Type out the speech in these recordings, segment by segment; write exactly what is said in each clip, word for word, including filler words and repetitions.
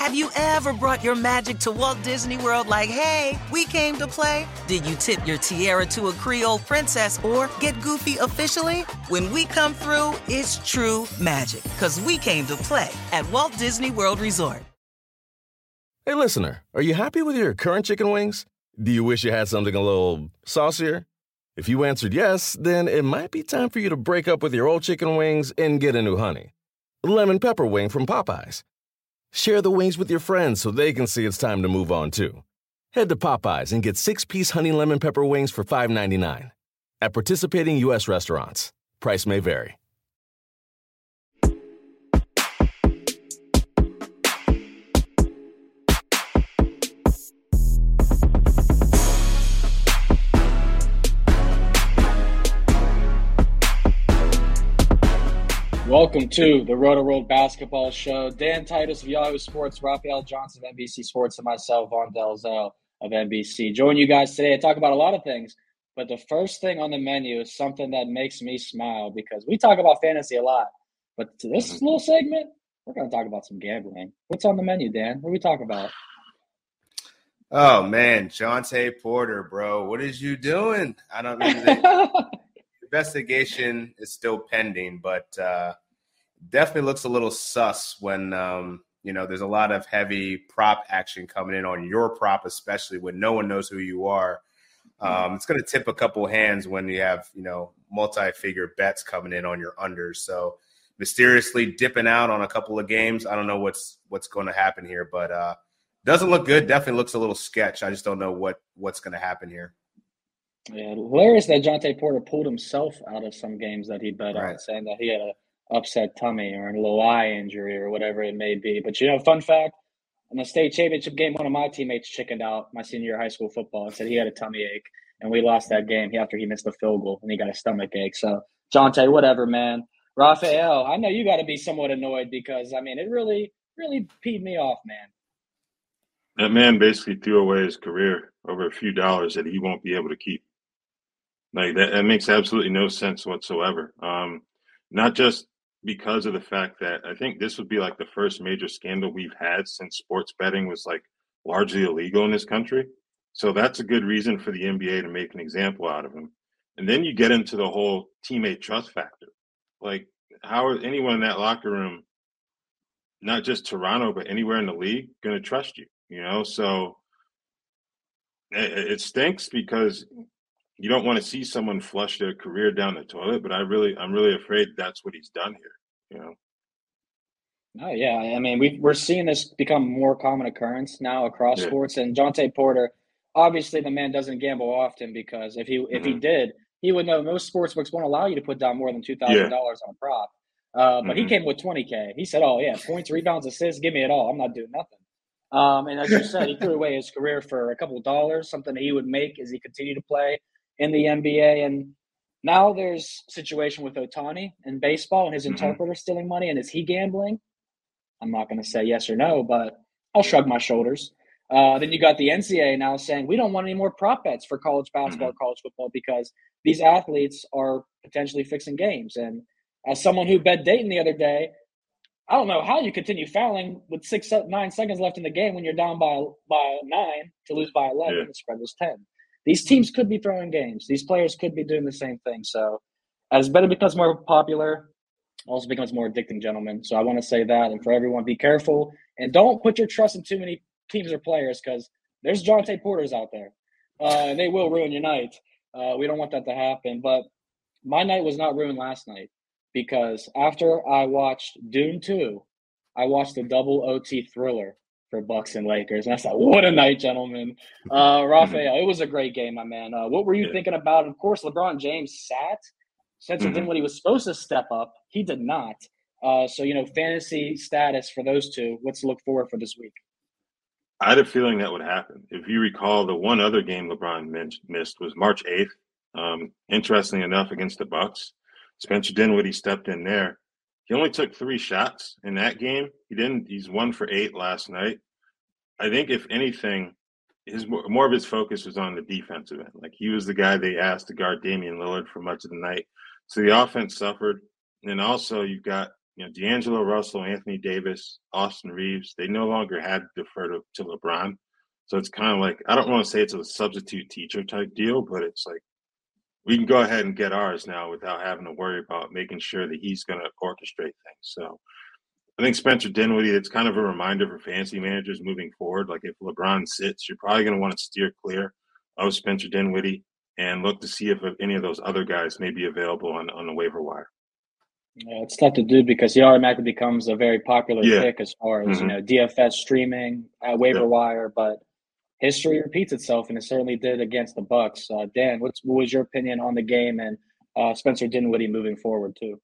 Have you ever brought your magic to Walt Disney World like, hey, we came to play? Did you tip your tiara to a Creole princess or get goofy officially? When we come through, it's true magic, because we came to play at Walt Disney World Resort. Hey, listener, are you happy with your current chicken wings? Do you wish you had something a little saucier? If you answered yes, then it might be time for you to break up with your old chicken wings and get a new honey. Lemon pepper wing from Popeyes. Share the wings with your friends so they can see it's time to move on, too. Head to Popeyes and get six-piece honey lemon pepper wings for five ninety-nine. At participating U S restaurants. Price may vary. Welcome to the Roto World Basketball Show. Dan Titus of Yahoo Sports, Raphael Johnson of N B C Sports, and myself, Vaughn Dalzell of N B C. Join you guys today to talk about a lot of things, but the first thing on the menu is something that makes me smile because we talk about fantasy a lot. But to this little segment, we're going to talk about some gambling. What's on the menu, Dan? What are we talking about? Oh, man, Jontay Porter, bro. What is you doing? I don't know. The investigation is still pending, but uh, definitely looks a little sus when, um, you know, there's a lot of heavy prop action coming in on your prop, especially when no one knows who you are. Um, it's going to tip a couple hands when you have, you know, multi-figure bets coming in on your unders. So mysteriously dipping out on a couple of games. I don't know what's what's going to happen here, but uh, doesn't look good. Definitely looks a little sketch. I just don't know what what's going to happen here. Yeah, hilarious that Jontay Porter pulled himself out of some games that he bet Right. on, saying that he had a upset tummy or a little eye injury or whatever it may be. But, you know, fun fact, in the state championship game, one of my teammates chickened out my senior year of high school football and said he had a tummy ache, and we lost that game after he missed a field goal and he got a stomach ache. So, Jontay, whatever, man. Raphael, I know you got to be somewhat annoyed because, I mean, it really, really peed me off, man. That man basically threw away his career over a few dollars that he won't be able to keep. Like that, that makes absolutely no sense whatsoever. Um, not just because of the fact that I think this would be like the first major scandal we've had since sports betting was like largely illegal in this country. So that's a good reason for the N B A to make an example out of him. And then you get into the whole teammate trust factor. Like, how is anyone in that locker room, not just Toronto, but anywhere in the league, going to trust you? You know, so it, it stinks because you don't want to see someone flush their career down the toilet, but I really, I'm really afraid that's what he's done here. You know. Oh yeah, I mean we we're seeing this become more common occurrence now across Yeah. sports. And Jontay Porter, obviously the man doesn't gamble often because if he if he Mhm. did, he would know most sportsbooks won't allow you to put down more than two thousand Yeah. dollars on a prop. Uh, but he Mhm. came with twenty K. He said, "Oh yeah, points, rebounds, assists, give me it all. I'm not doing nothing." Um, and as you said, he threw away his career for a couple of dollars, something that he would make as he continued to play in the N B A. And now there's a situation with Ohtani in baseball and his Mhm. interpreter stealing money. And is he gambling? I'm not going to say yes or no, but I'll shrug my shoulders. Uh, then you got the N C double A now saying we don't want any more prop bets for college basketball, Mhm. college football, because these athletes are potentially fixing games. And as someone who bet Dayton the other day, I don't know how you continue fouling with six, seven, nine seconds left in the game when you're down by by nine to lose by eleven. Yeah. The spread was ten. These teams could be throwing games. These players could be doing the same thing. So as betting becomes more popular, also becomes more addicting, gentlemen. So I want to say that. And for everyone, be careful. And don't put your trust in too many teams or players because there's Jontay Porters out there. Uh, and they will ruin your night. Uh, we don't want that to happen. But my night was not ruined last night because after I watched Dune two, I watched a double O T thriller for Bucks and Lakers. And I thought, what a night, gentlemen. Uh, Raphael, it was a great game, my man. Uh, what were you Yeah. thinking about? Of course, LeBron James sat. Spencer Mhm. did when he was supposed to step up. He did not. Uh, so, you know, fantasy status for those two, what's to look forward for this week? I had a feeling that would happen. If you recall, the one other game LeBron min- missed was March eighth. Um, interestingly enough, against the Bucks, Spencer Dinwiddie stepped in there. He only took three shots in that game. He didn't. He's one for eight last night. I think, if anything, his more of his focus was on the defensive end. Like, he was the guy they asked to guard Damian Lillard for much of the night. So the offense suffered. And also, you've got you know, D'Angelo Russell, Anthony Davis, Austin Reeves, they no longer had to defer to, to LeBron. So it's kind of like, I don't want to say it's a substitute teacher type deal, but it's like we can go ahead and get ours now without having to worry about making sure that he's going to orchestrate things. So I think Spencer Dinwiddie, it's kind of a reminder for fantasy managers moving forward. Like if LeBron sits, you're probably going to want to steer clear of Spencer Dinwiddie and look to see if any of those other guys may be available on, on the waiver wire. Yeah, it's tough to do because he automatically becomes a very popular Yeah. pick as far as, Mm-hmm. you know, D F S streaming, uh, waiver Yeah. wire, but history repeats itself, and it certainly did against the Bucks. Uh, Dan, what's, what was your opinion on the game and uh, Spencer Dinwiddie moving forward too?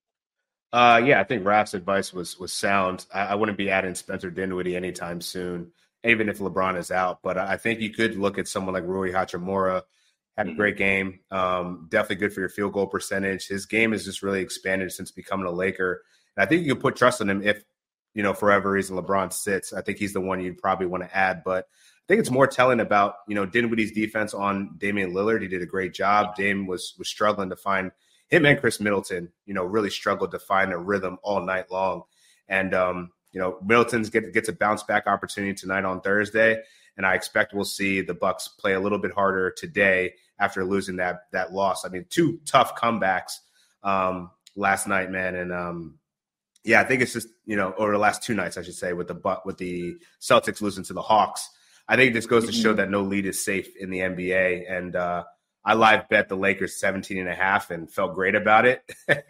Uh, yeah, I think Raph's advice was was sound. I, I wouldn't be adding Spencer Dinwiddie anytime soon, even if LeBron is out. But I think you could look at someone like Rui Hachimura. Had a great game. Um, definitely good for your field goal percentage. His game has just really expanded since becoming a Laker. And I think you can put trust in him if, you know, for whatever reason LeBron sits. I think he's the one you'd probably want to add. But I think it's more telling about, you know, Dinwiddie's defense on Damian Lillard. He did a great job. Dame was was struggling to find him, and Chris Middleton, you know, really struggled to find a rhythm all night long. And, um, you know, Middleton get, gets a bounce back opportunity tonight on Thursday. And I expect we'll see the Bucks play a little bit harder today after losing that that loss. I mean, two tough comebacks um, last night, man. And um, yeah, I think it's just, you know, or the last two nights, I should say, with the with the Celtics losing to the Hawks. I think this goes to show that no lead is safe in the N B A. And uh, I live bet the Lakers seventeen and a half and felt great about it.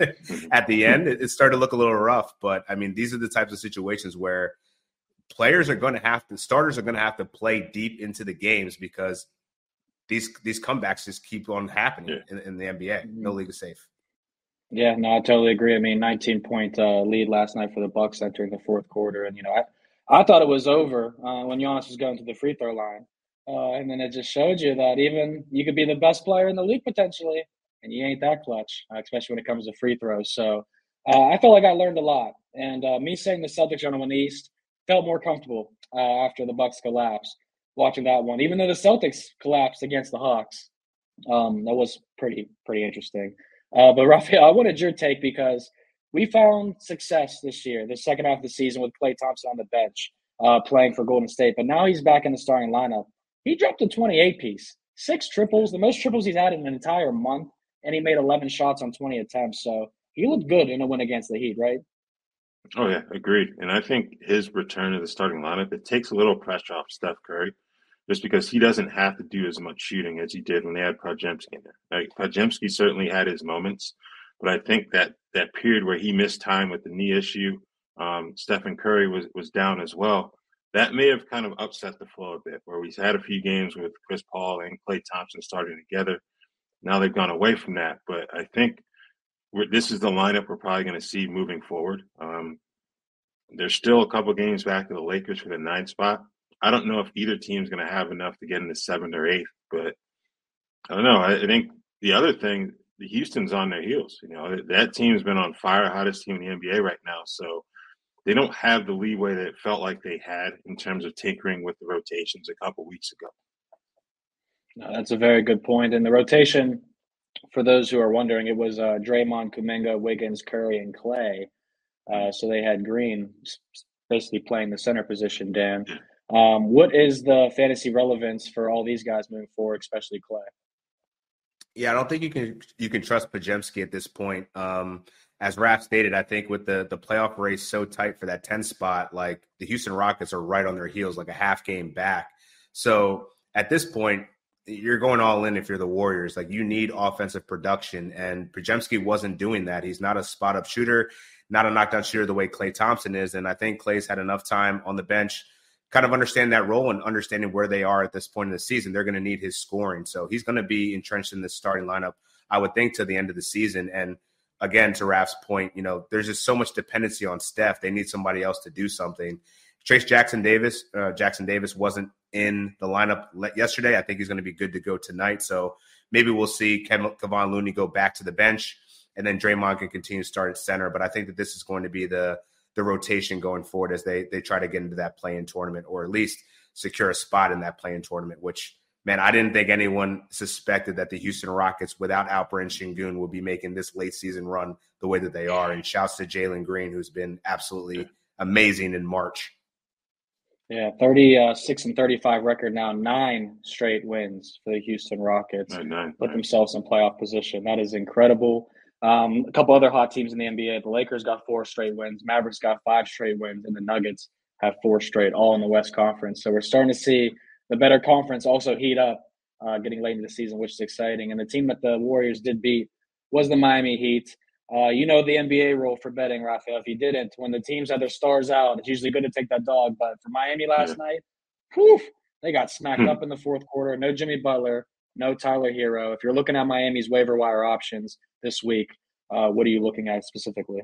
At the end, it, it started to look a little rough. But I mean, these are the types of situations where players are going to have to, starters are going to have to play deep into the games because these these comebacks just keep on happening Yeah. in, in the N B A. No league is safe. Yeah, no, I totally agree. I mean, nineteen point uh, lead last night for the Bucks entering the fourth quarter, and you know, I, I thought it was over uh, when Giannis was going to the free throw line, uh, and then it just showed you that even you could be the best player in the league potentially, and you ain't that clutch, uh, especially when it comes to free throws. So uh, I felt like I learned a lot, and uh, me saying the Celtics are going to win the East felt more comfortable uh, after the Bucks collapsed. Watching that one, even though the Celtics collapsed against the Hawks, um, that was pretty pretty interesting. Uh, but Raphael, I wanted your take because we found success this year, the second half of the season with Klay Thompson on the bench uh, playing for Golden State. But now he's back in the starting lineup. He dropped a twenty-eight piece, six triples, the most triples he's had in an entire month, and he made eleven shots on twenty attempts. So he looked good in a win against the Heat, right? Oh, yeah, agreed. And I think his return to the starting lineup, it takes a little pressure off Steph Curry just because he doesn't have to do as much shooting as he did when they had Podziemski in there. Like, Podziemski certainly had his moments, but I think that that period where he missed time with the knee issue, um, Stephen Curry was, was down as well. That may have kind of upset the flow a bit, where we've had a few games with Chris Paul and Klay Thompson starting together. Now they've gone away from that, but I think we're, this is the lineup we're probably going to see moving forward. Um, there's still a couple games back to the Lakers for the ninth spot. I don't know if either team's going to have enough to get into seventh or eighth, but I don't know. I, I think the other thing, the Houston's on their heels. You know, that team's been on fire, hottest team in the N B A right now. So they don't have the leeway that it felt like they had in terms of tinkering with the rotations a couple weeks ago. No, that's a very good point. And the rotation, for those who are wondering, it was uh, Draymond, Kuminga, Wiggins, Curry, and Klay. Uh, so they had Green basically playing the center position, Dan. Um, what is the fantasy relevance for all these guys moving forward, especially Klay? Yeah, I don't think you can you can trust Podziemski at this point. Um, as Raph stated, I think with the the playoff race so tight for that ten spot, like the Houston Rockets are right on their heels, like a half game back. So at this point, you're going all in if you're the Warriors. Like, you need offensive production, and Podziemski wasn't doing that. He's not a spot up shooter, not a knockdown shooter the way Klay Thompson is. And I think Klay's had enough time on the bench, kind of understand that role and understanding where they are at this point in the season. They're going to need his scoring. So he's going to be entrenched in this starting lineup, I would think, to the end of the season. And again, to Raph's point, you know, there's just so much dependency on Steph. They need somebody else to do something. Trace Jackson Davis, uh, Jackson Davis wasn't in the lineup yesterday. I think he's going to be good to go tonight. So maybe we'll see Kevin, Kevon Looney go back to the bench, and then Draymond can continue to start at center. But I think that this is going to be the the rotation going forward as they they try to get into that play-in tournament, or at least secure a spot in that play-in tournament, which man, I didn't think anyone suspected that the Houston Rockets without Alperen Şengün would be making this late season run the way that they are. And shouts to Jalen Green, who's been absolutely amazing in March. Yeah, thirty-six and thirty-five record now, nine straight wins for the Houston Rockets. Nine, nine, put nine. themselves in playoff position. That is incredible. Um, a couple other hot teams in the N B A. The Lakers got four straight wins. Mavericks got five straight wins, and the Nuggets have four straight, all in the West Conference. So we're starting to see the better conference also heat up, uh, getting late in the season, which is exciting. And the team that the Warriors did beat was the Miami Heat. Uh, you know the N B A rule for betting, Raphael. If you didn't, when the teams have their stars out, it's usually good to take that dog. But for Miami last Yeah. night, whew, they got smacked Hmm. up in the fourth quarter. No Jimmy Butler, no Tyler Hero. If you're looking at Miami's waiver wire options this week, uh, what are you looking at specifically?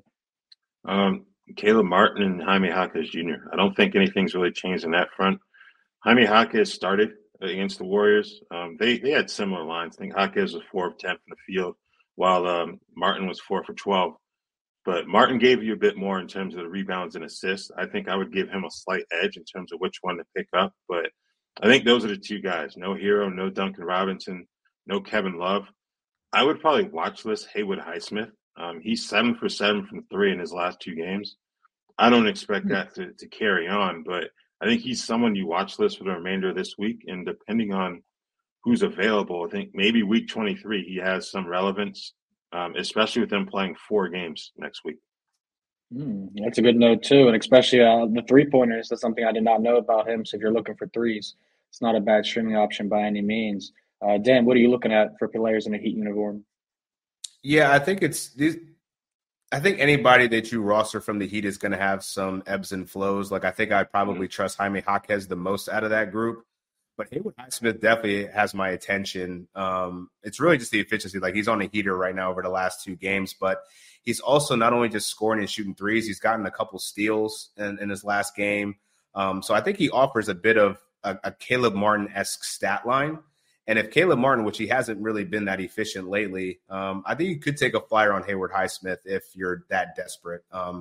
Um, Caleb Martin and Jaime Jaquez Junior I don't think anything's really changed in that front. Jaime Jaquez started against the Warriors. Um, they they had similar lines. I think Jaquez was four of ten from the field, while um, Martin was four for twelve. But Martin gave you a bit more in terms of the rebounds and assists. I think I would give him a slight edge in terms of which one to pick up. But I think those are the two guys. No Hero, no Duncan Robinson, no Kevin Love. I would probably watch list Haywood Highsmith. Um, he's seven for seven from three in his last two games. I don't expect that to, to carry on, but I think he's someone you watch list for the remainder of this week. And depending on who's available, I think maybe week twenty-three, he has some relevance, um, especially with them playing four games next week. Mm, that's a good note, too. And especially uh, the three-pointers. That's something I did not know about him. So if you're looking for threes, it's not a bad streaming option by any means. Uh, Dan, what are you looking at for players in a Heat uniform? Yeah, I think it's these. I think anybody that you roster from the Heat is going to have some ebbs and flows. Like I think I'd probably trust Jaime Jaquez the most out of that group, but Haywood Highsmith definitely has my attention. Um, it's really just the efficiency. Like he's on a heater right now over the last two games, but he's also not only just scoring and shooting threes. He's gotten a couple steals in, in his last game. Um, so I think he offers a bit of a, a Caleb Martin-esque stat line. And if Caleb Martin, which he hasn't really been that efficient lately, um, I think you could take a flyer on Haywood Highsmith if you're that desperate. Um,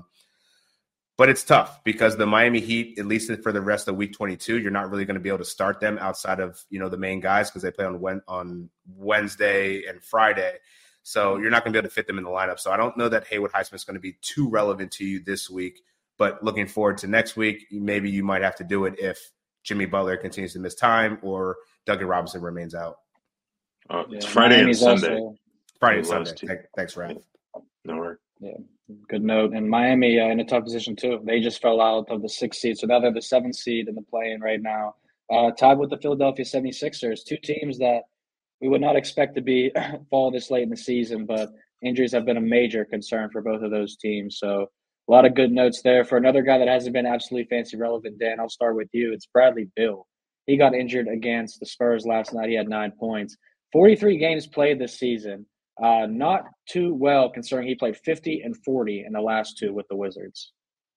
but it's tough because the Miami Heat, at least for the rest of week twenty-two, you're not really going to be able to start them outside of, you know, the main guys because they play on on Wednesday and Friday. So you're not going to be able to fit them in the lineup. So I don't know that Haywood Highsmith is going to be too relevant to you this week. But looking forward to next week, maybe you might have to do it if Jimmy Butler continues to miss time or Duncan Robinson remains out. Uh, it's Yeah, Friday Miami's and Sunday. also- Friday and The last Sunday. two. Thank- Thanks, Raph. No worries. Yeah, good note. And Miami uh, in a tough position too. They just fell out of the sixth seed, so now they're the seventh seed in the play-in right now, uh, tied with the Philadelphia seventy-sixers, two teams that we would not expect to be fall this late in the season, but injuries have been a major concern for both of those teams. So a lot of good notes there. For another guy that hasn't been absolutely fancy relevant, Dan, I'll start with you. It's Bradley Beal. He got injured against the Spurs last night. He had nine points. forty-three games played this season. Uh, not too well considering he played fifty and forty in the last two with the Wizards.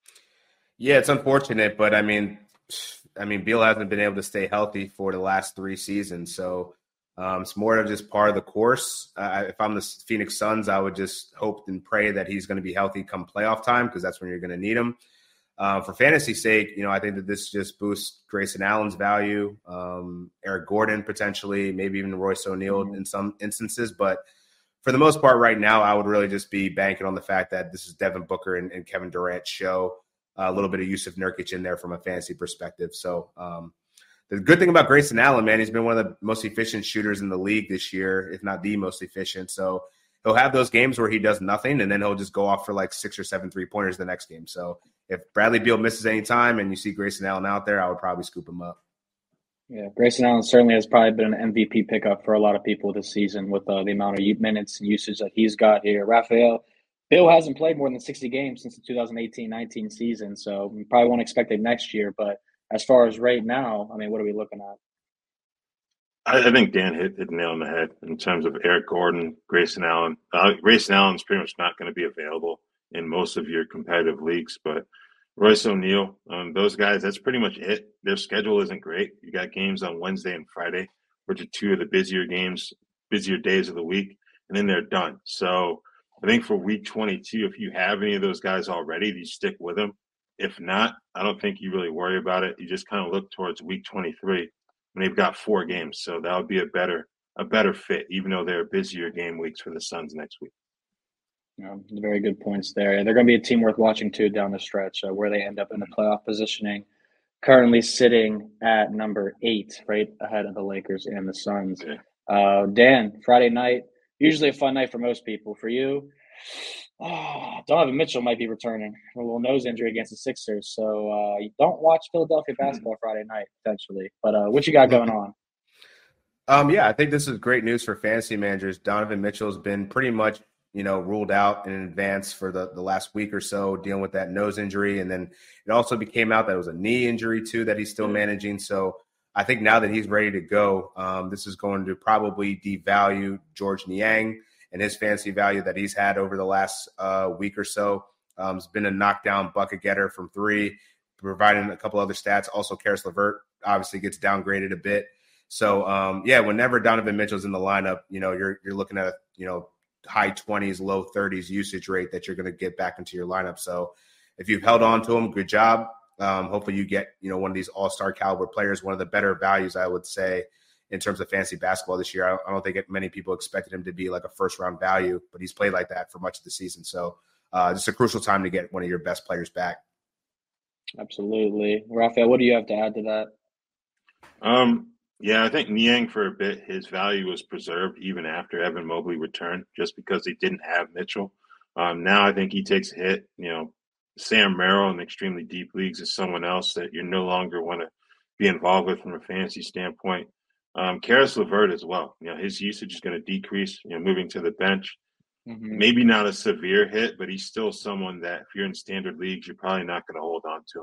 Yeah, it's unfortunate, but I mean, I mean, Beal hasn't been able to stay healthy for the last three seasons, so um, it's more of just part of the course. Uh, if I'm the Phoenix Suns, I would just hope and pray that he's going to be healthy come playoff time because that's when you're going to need him. Uh, for fantasy's sake, you know, I think that this just boosts Grayson Allen's value, um, Eric Gordon potentially, maybe even Royce O'Neal mm-hmm. in some instances. But for the most part right now, I would really just be banking on the fact that this is Devin Booker and, and Kevin Durant's show. Uh, a little bit of Yusuf Nurkic in there from a fantasy perspective. So um, the good thing about Grayson Allen, man, he's been one of the most efficient shooters in the league this year, if not the most efficient. So he'll have those games where he does nothing, and then he'll just go off for like six or seven three-pointers the next game. So if Bradley Beal misses any time and you see Grayson Allen out there, I would probably scoop him up. Yeah, Grayson Allen certainly has probably been an M V P pickup for a lot of people this season with uh, the amount of minutes and usage that he's got here. Raphael, Beal hasn't played more than sixty games since the two thousand eighteen nineteen season, so we probably won't expect it next year. But as far as right now, I mean, what are we looking at? I, I think Dan hit, hit the nail on the head in terms of Eric Gordon, Grayson Allen. Uh, Grayson Allen's pretty much not going to be available in most of your competitive leagues, but Royce O'Neal, um, those guys, that's pretty much it. Their schedule isn't great. You got games on Wednesday and Friday, which are two of the busier games, busier days of the week, and then they're done. So I think for week twenty-two, if you have any of those guys already, you stick with them. If not, I don't think you really worry about it. You just kind of look towards week twenty-three when they've got four games. So that would be a better a better fit, even though there are busier game weeks for the Suns next week. Yeah, very good points there. They're going to be a team worth watching too down the stretch, uh, where they end up in the playoff positioning. Currently sitting at number eight, right ahead of the Lakers and the Suns. Yeah. Uh, Dan, Friday night, usually a fun night for most people. For you, oh, Donovan Mitchell might be returning a little nose injury against the Sixers, so uh, you don't watch Philadelphia basketball Friday night potentially. But uh, what you got going on? Um, yeah, I think this is great news for fantasy managers. Donovan Mitchell's been pretty much, you know, ruled out in advance for the, the last week or so, dealing with that nose injury. And then it also became out that it was a knee injury too that he's still managing. So I think now that he's ready to go, um, this is going to probably devalue George Niang and his fantasy value that he's had over the last uh, week or so. Um, he's been a knockdown bucket getter from three, providing a couple other stats. Also, Karis LeVert obviously gets downgraded a bit. So, um, yeah, whenever Donovan Mitchell's in the lineup, you know, you're you're looking at a, you know, high twenties, low thirties usage rate that you're going to get back into your lineup. So if you've held on to him, good job. Um, hopefully you get, you know, one of these all-star caliber players, one of the better values, I would say, in terms of fantasy basketball this year. I don't, I don't think it, many people expected him to be like a first-round value, but he's played like that for much of the season. So uh, just a crucial time to get one of your best players back. Absolutely. Raphael, what do you have to add to that? Um, yeah, I think Niang for a bit, his value was preserved even after Evan Mobley returned, just because they didn't have Mitchell. Um, now I think he takes a hit. You know, Sam Merrill in extremely deep leagues is someone else that you no longer want to be involved with from a fantasy standpoint. Um, Karis LeVert as well. You know, his usage is going to decrease, you know, moving to the bench. Mm-hmm. Maybe not a severe hit, but he's still someone that if you're in standard leagues, you're probably not going to hold on to him.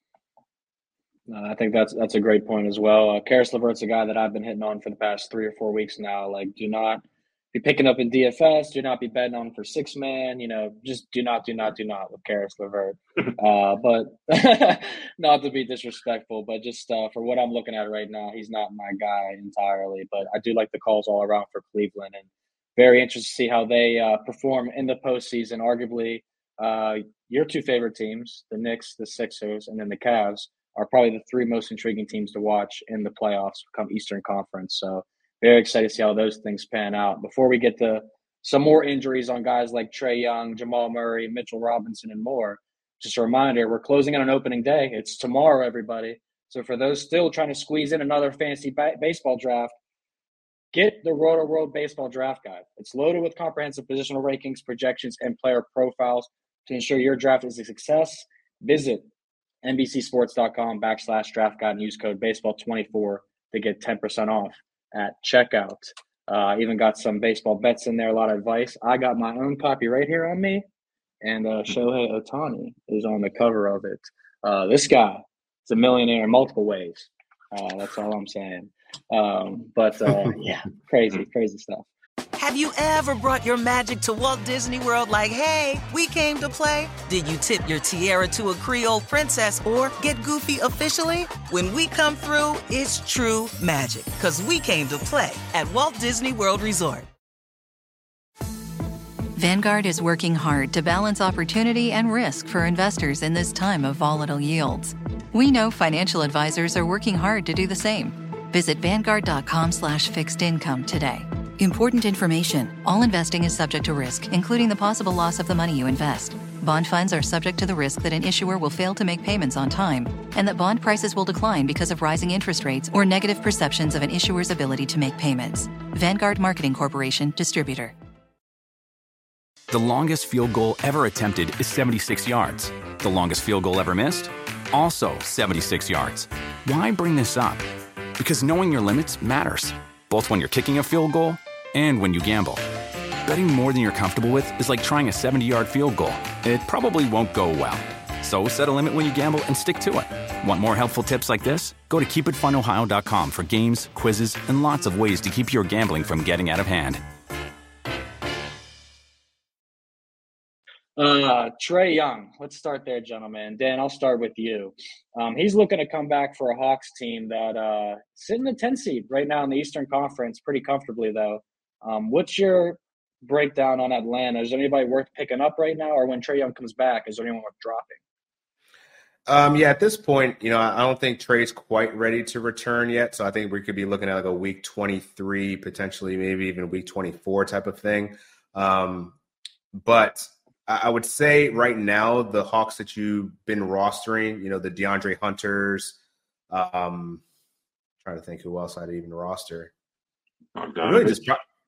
Uh, I think that's that's a great point as well. Uh, Karis LeVert's a guy that I've been hitting on for the past three or four weeks now. Like, do not be picking up in D F S. Do not be betting on for six man. You know, just do not, do not, do not with Karis LeVert. uh, but not to be disrespectful, but just uh, for what I'm looking at right now, he's not my guy entirely. But I do like the calls all around for Cleveland, and very interested to see how they uh, perform in the postseason. Arguably, uh, your two favorite teams, the Knicks, the Sixers, and then the Cavs, are probably the three most intriguing teams to watch in the playoffs come Eastern Conference. So very excited to see how those things pan out. Before we get to some more injuries on guys like Trae Young, Jamal Murray, Mitchell Robinson, and more, just a reminder, we're closing on an opening day. It's tomorrow, everybody. So for those still trying to squeeze in another fantasy ba- baseball draft, get the Roto World Baseball Draft Guide. It's loaded with comprehensive positional rankings, projections, and player profiles to ensure your draft is a success. Visit NBCsports.com backslash draft guide and use code baseball twenty-four to get ten percent off at checkout. Uh, even got some baseball bets in there, a lot of advice. I got my own copy right here on me, and uh, Shohei Ohtani is on the cover of it. Uh, this guy is a millionaire in multiple ways. Uh, that's all I'm saying. Um, but uh, yeah, crazy, crazy stuff. Have you ever brought your magic to Walt Disney World like, hey, we came to play? Did you tip your tiara to a Creole princess or get goofy officially? When we come through, it's true magic, because we came to play at Walt Disney World Resort. Vanguard is working hard to balance opportunity and risk for investors in this time of volatile yields. We know financial advisors are working hard to do the same. Visit Vanguard.com slash fixed income today. Important information. All investing is subject to risk, including the possible loss of the money you invest. Bond funds are subject to the risk that an issuer will fail to make payments on time, and that bond prices will decline because of rising interest rates or negative perceptions of an issuer's ability to make payments. Vanguard Marketing Corporation, Distributor. The longest field goal ever attempted is seventy-six yards. The longest field goal ever missed? Also seventy-six yards. Why bring this up? Because knowing your limits matters, both when you're kicking a field goal and when you gamble. Betting more than you're comfortable with is like trying a seventy-yard field goal. It probably won't go well. So set a limit when you gamble and stick to it. Want more helpful tips like this? Go to keep it fun ohio dot com for games, quizzes, and lots of ways to keep your gambling from getting out of hand. Uh, Trae Young, let's start there, gentlemen. Dan, I'll start with you. Um, he's looking to come back for a Hawks team that uh, sitting in the ten seed right now in the Eastern Conference pretty comfortably, though. Um, what's your breakdown on Atlanta? Is there anybody worth picking up right now, or when Trae Young comes back, is there anyone worth dropping? Um, yeah, at this point, you know, I don't think Trey's quite ready to return yet. So I think we could be looking at like a week twenty-three, potentially maybe even week twenty-four type of thing. Um, but I would say right now, the Hawks that you've been rostering, you know, the DeAndre Hunters, um, trying to think who else I'd even roster. Really just,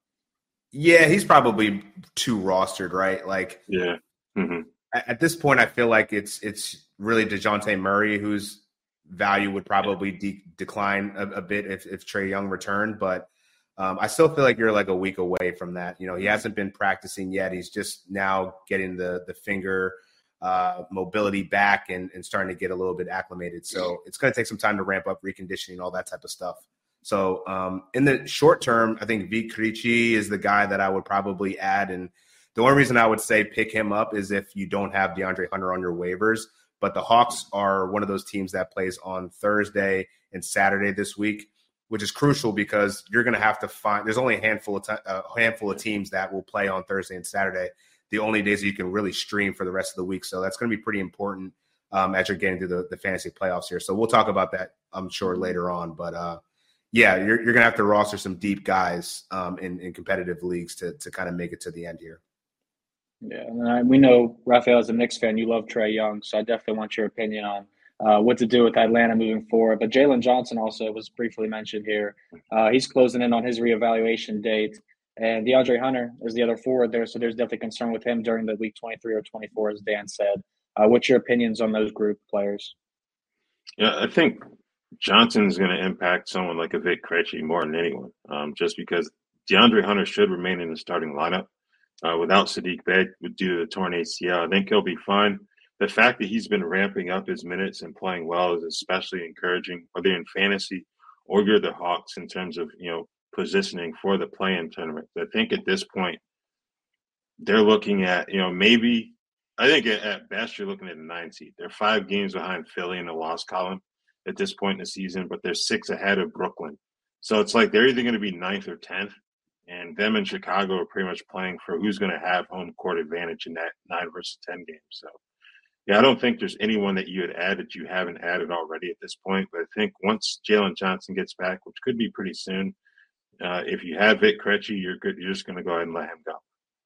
yeah, he's probably too rostered, right? Like, yeah. Mm-hmm. At, at this point, I feel like it's it's really DeJounte Murray whose value would probably de- decline a, a bit if, if Trae Young returned. But um, I still feel like you're like a week away from that. You know, he hasn't been practicing yet. He's just now getting the the finger uh, mobility back and, and starting to get a little bit acclimated. So it's going to take some time to ramp up reconditioning, all that type of stuff. So um, in the short term, I think Vit Krejci is the guy that I would probably add. And the only reason I would say pick him up is if you don't have DeAndre Hunter on your waivers. But the Hawks are one of those teams that plays on Thursday and Saturday this week, which is crucial because you're going to have to find – there's only a handful of t- a handful of teams that will play on Thursday and Saturday, the only days that you can really stream for the rest of the week. So that's going to be pretty important um, as you're getting through the, the fantasy playoffs here. So we'll talk about that, I'm sure, later on. But, uh, yeah, you're, you're going to have to roster some deep guys um, in, in competitive leagues to to kind of make it to the end here. Yeah, and I, we know, Raphael, as a Knicks fan, you love Trae Young, so I definitely want your opinion on uh, what to do with Atlanta moving forward. But Jalen Johnson also was briefly mentioned here. Uh, he's closing in on his reevaluation date. And DeAndre Hunter is the other forward there, so there's definitely concern with him during the week twenty-three or twenty-four, as Dan said. Uh, what's your opinions on those group players? Yeah, I think Johnson's going to impact someone like a Vit Krejci more than anyone, um, just because DeAndre Hunter should remain in the starting lineup. Uh, without Saddiq Bey due to the torn A C L, I think he'll be fine. The fact that he's been ramping up his minutes and playing well is especially encouraging, whether in fantasy or you're the Hawks in terms of, you know, positioning for the play-in tournament. I think at this point, they're looking at, you know, maybe – I think at, at best you're looking at a nine seed. They're five games behind Philly in the loss column at this point in the season, but they're six ahead of Brooklyn. So it's like they're either going to be ninth or tenth. And them and Chicago are pretty much playing for who's going to have home court advantage in that nine versus ten game. So, yeah, I don't think there's anyone that you had added that you haven't added already at this point. But I think once Jalen Johnson gets back, which could be pretty soon, uh, if you have Vit Krejci, you're good. You're just going to go ahead and let him go.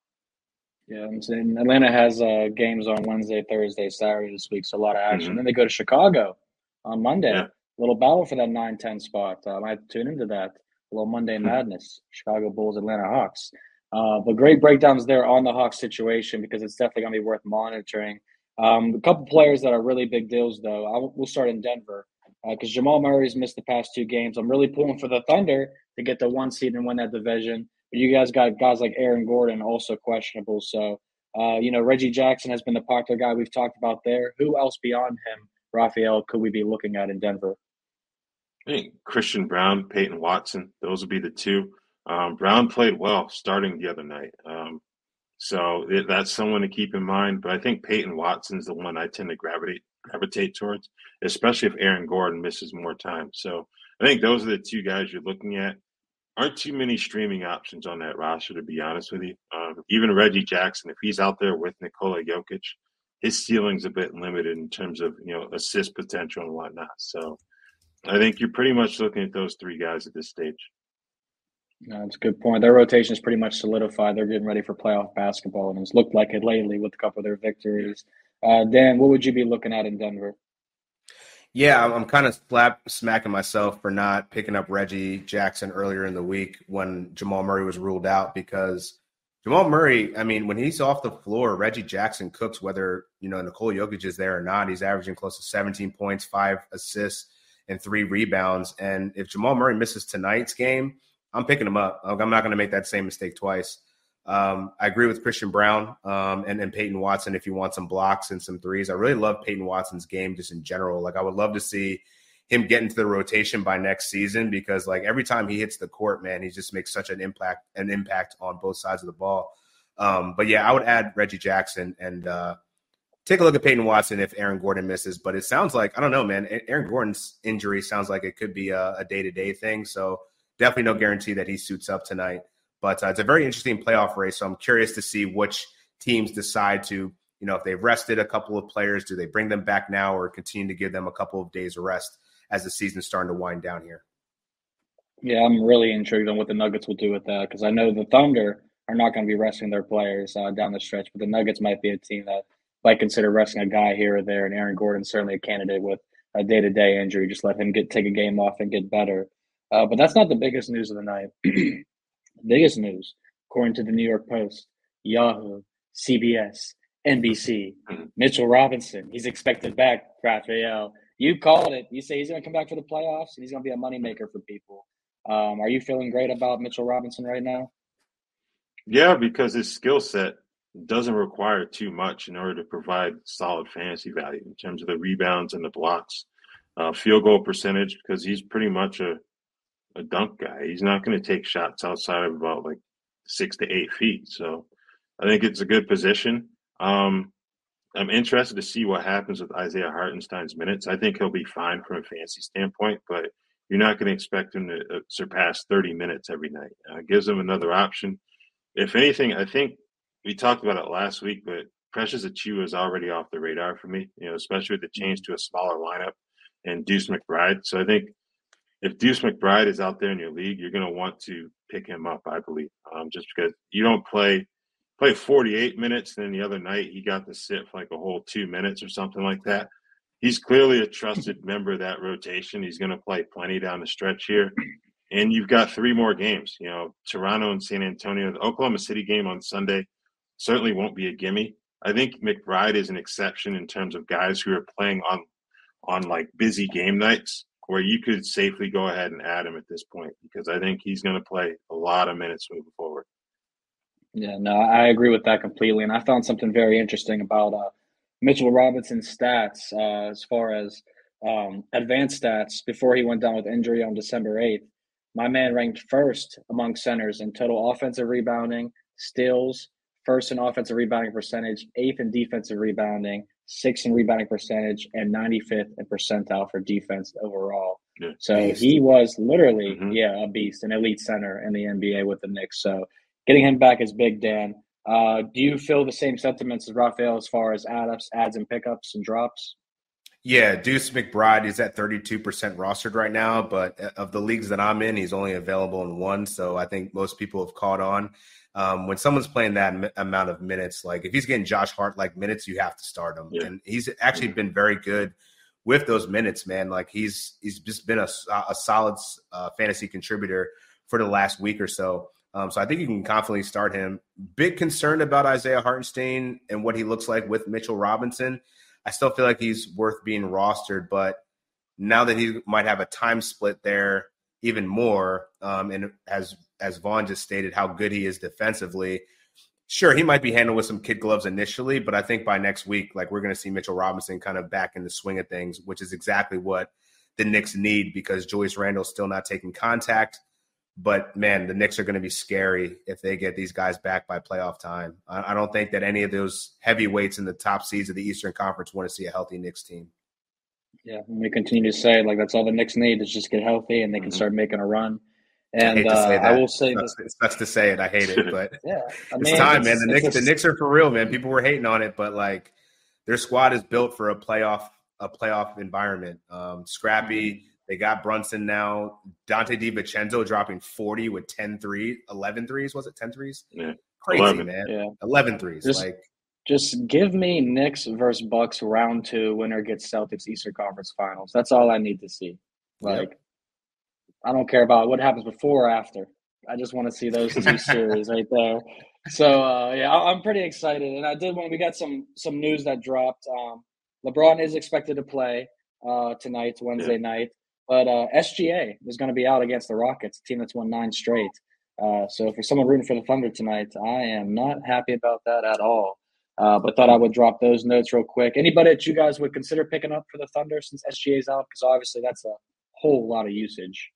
Yeah, and Atlanta has uh, games on Wednesday, Thursday, Saturday this week, so a lot of action. Mm-hmm. Then they go to Chicago on Monday. Yeah. A little battle for that nine ten spot. Uh, I might tune into that. A little Monday Madness, Chicago Bulls, Atlanta Hawks. Uh, but great breakdowns there on the Hawks situation because it's definitely going to be worth monitoring. Um, a couple players that are really big deals, though. I'll, we'll start in Denver because uh, Jamal Murray's missed the past two games. I'm really pulling for the Thunder to get the one seed and win that division. But you guys got guys like Aaron Gordon also questionable. So, uh, you know, Reggie Jackson has been the popular guy we've talked about there. Who else beyond him, Raphael, could we be looking at in Denver? I think Christian Brown, Peyton Watson, those would be the two. Um, Brown played well starting the other night. Um, so it, that's someone to keep in mind. But I think Peyton Watson's the one I tend to gravitate gravitate towards, especially if Aaron Gordon misses more time. So I think those are the two guys you're looking at. Aren't too many streaming options on that roster, to be honest with you. Um, even Reggie Jackson, if he's out there with Nikola Jokic, his ceiling's a bit limited in terms of, you know, assist potential and whatnot. So I think you're pretty much looking at those three guys at this stage. No, that's a good point. Their rotation is pretty much solidified. They're getting ready for playoff basketball, and it's looked like it lately with a couple of their victories. Uh, Dan, what would you be looking at in Denver? Yeah, I'm kind of slap smacking myself for not picking up Reggie Jackson earlier in the week when Jamal Murray was ruled out because Jamal Murray, I mean, when he's off the floor, Reggie Jackson cooks whether, you know, Nikola Jokic is there or not. He's averaging close to seventeen points, five assists, and three rebounds. And if Jamal Murray misses tonight's game, I'm picking him up. I'm not going to make that same mistake twice. Um, I agree with Christian Brown um, and, and Peyton Watson if you want some blocks and some threes. I really love Peyton Watson's game just in general. Like, I would love to see him get into the rotation by next season because, like, every time he hits the court, man, he just makes such an impact an impact on both sides of the ball. Um, but, yeah, I would add Reggie Jackson and uh, take a look at Peyton Watson if Aaron Gordon misses. But it sounds like, I don't know, man, Aaron Gordon's injury sounds like it could be a, a day-to-day thing. So definitely no guarantee that he suits up tonight. But uh, it's a very interesting playoff race, so I'm curious to see which teams decide to you know, if they've rested a couple of players, do they bring them back now or continue to give them a couple of days of rest as the season's starting to wind down here? Yeah, I'm really intrigued on what the Nuggets will do with that because I know the Thunder are not going to be resting their players uh, down the stretch, but the Nuggets might be a team that might consider resting a guy here or there, and Aaron Gordon's certainly a candidate with a day-to-day injury. Just let him get take a game off and get better. Uh, but that's not the biggest news of the night. The biggest news, according to the New York Post, Yahoo, C B S, N B C, Mitchell Robinson, he's expected back, Raphael. You called it. You say he's going to come back for the playoffs, and he's going to be a moneymaker for people. Um, are you feeling great about Mitchell Robinson right now? Yeah, because his skill set doesn't require too much in order to provide solid fantasy value in terms of the rebounds and the blocks, uh, field goal percentage, because he's pretty much a, a dunk guy. He's not going to take shots outside of about like six to eight feet. So I think it's a good position. Um, I'm interested to see what happens with Isaiah Hartenstein's minutes. I think he'll be fine from a fantasy standpoint, but you're not going to expect him to uh, surpass thirty minutes every night. Uh, it gives him another option. If anything, I think we talked about it last week, but Precious Achiuwa is already off the radar for me, you know, especially with the change to a smaller lineup and Deuce McBride. So I think if Deuce McBride is out there in your league, you're going to want to pick him up, I believe, um, just because you don't play play forty-eight minutes, and then the other night he got to sit for like a whole two minutes or something like that. He's clearly a trusted member of that rotation. He's going to play plenty down the stretch here. And you've got three more games, you know, Toronto and San Antonio. The Oklahoma City game on Sunday certainly won't be a gimme. I think McBride is an exception in terms of guys who are playing on, on like busy game nights where you could safely go ahead and add him at this point because I think he's going to play a lot of minutes moving forward. Yeah, no, I agree with that completely. And I found something very interesting about uh, Mitchell Robinson's stats uh, as far as um, advanced stats before he went down with injury on December eighth. My man ranked first among centers in total offensive rebounding, steals, first in offensive rebounding percentage, eighth in defensive rebounding, sixth in rebounding percentage, and ninety-fifth in percentile for defense overall. Yeah, so beast. He was literally, mm-hmm. yeah, a beast, an elite center in the N B A with the Knicks. So getting him back is big, Dan. Uh, do you feel the same sentiments as Raphael as far as adds, adds and pickups and drops? Yeah, Deuce McBride is at thirty-two percent rostered right now, but of the leagues that I'm in, he's only available in one. So I think most people have caught on. Um, when someone's playing that m- amount of minutes, like if he's getting Josh Hart-like minutes, you have to start him. Yeah. And he's actually been very good with those minutes, man. Like he's he's just been a, a solid uh, fantasy contributor for the last week or so. Um, so I think you can confidently start him. Big concerned about Isaiah Hartenstein and what he looks like with Mitchell Robinson. I still feel like he's worth being rostered, but now that he might have a time split there even more, um, and as as Vaughn just stated, how good he is defensively, sure, he might be handled with some kid gloves initially, but I think by next week, like we're going to see Mitchell Robinson kind of back in the swing of things, which is exactly what the Knicks need because Julius Randle's still not taking contact. But, man, the Knicks are going to be scary if they get these guys back by playoff time. I, I don't think that any of those heavyweights in the top seeds of the Eastern Conference want to see a healthy Knicks team. Yeah, and we continue to say, like, that's all the Knicks need is just get healthy and they can start making a run. And I, hate to say uh, that. I will say that. It sucks to say it. I hate it. But yeah, I mean, it's time, man. The Knicks, a, the Knicks are for real, man. People were hating on it, but, like, their squad is built for a playoff a playoff environment. Um, scrappy. Mm-hmm. They got Brunson now. Dante DiVincenzo dropping forty with ten threes, eleven threes. Was it ten threes? Yeah. Crazy, eleven. man. Yeah. eleven threes. Just, like, just give me Knicks versus Bucks round two, winner gets Celtics Eastern Conference Finals. That's all I need to see. Like, yep. I don't care about what happens before or after. I just want to see those two series right there. So, uh, yeah, I'm pretty excited. And I did when we got some some news that dropped. Um, LeBron is expected to play uh, tonight, Wednesday yeah. night. But uh, S G A is going to be out against the Rockets, a team that's won nine straight. Uh, so for someone rooting for the Thunder tonight, I am not happy about that at all. Uh, but thought I would drop those notes real quick. Anybody that you guys would consider picking up for the Thunder since S G A is out? Because obviously that's a whole lot of usage.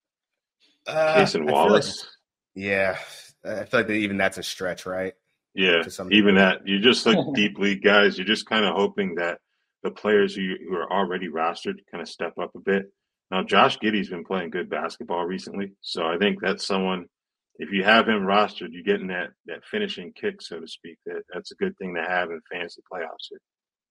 Uh, Jason Wallace. Like, yeah. I feel like even that's a stretch, right? Yeah, even that. You just like deep league guys. You're just kind of hoping that the players who, who are already rostered kind of step up a bit. Now, Josh Giddey's been playing good basketball recently, so I think that's someone if you have him rostered, you're getting that that finishing kick, so to speak. That that's a good thing to have in fantasy playoffs here.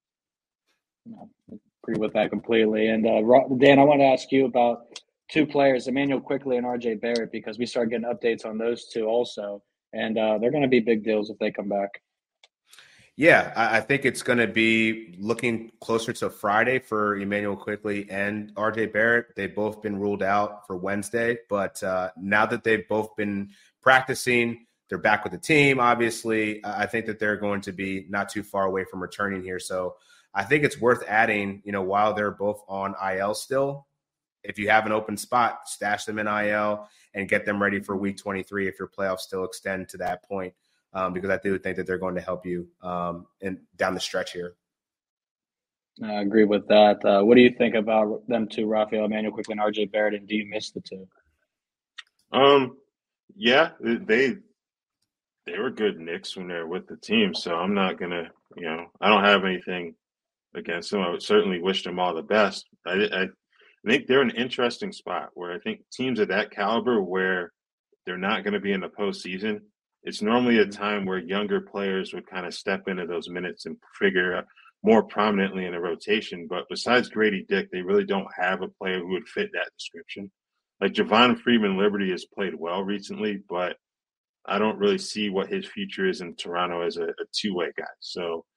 I agree with that completely. And uh, Dan, I want to ask you about two players, Emmanuel Quickley and R J Barrett, because we started getting updates on those two also, and uh, they're going to be big deals if they come back. Yeah, I think it's going to be looking closer to Friday for Emmanuel Quickley and R J Barrett. They've both been ruled out for Wednesday, but uh, now that they've both been practicing, they're back with the team, obviously. I think that they're going to be not too far away from returning here. So I think it's worth adding, you know, while they're both on I L still. If you have an open spot, stash them in I L and get them ready for week twenty-three if your playoffs still extend to that point. Um, because I do think that they're going to help you um, in, down the stretch here. I agree with that. Uh, what do you think about them two, Raphael, Emmanuel Quickley, and R J Barrett, and do you miss the two? Um, yeah, they they were good Knicks when they're with the team, so I'm not going to, you know, I don't have anything against them. I would certainly wish them all the best. I, I think they're an interesting spot where I think teams of that caliber where they're not going to be in the postseason, it's normally a time where younger players would kind of step into those minutes and figure out more prominently in a rotation. But besides Grady Dick, they really don't have a player who would fit that description. Like Javon Freeman Liberty has played well recently, but I don't really see what his future is in Toronto as a, a two-way guy. So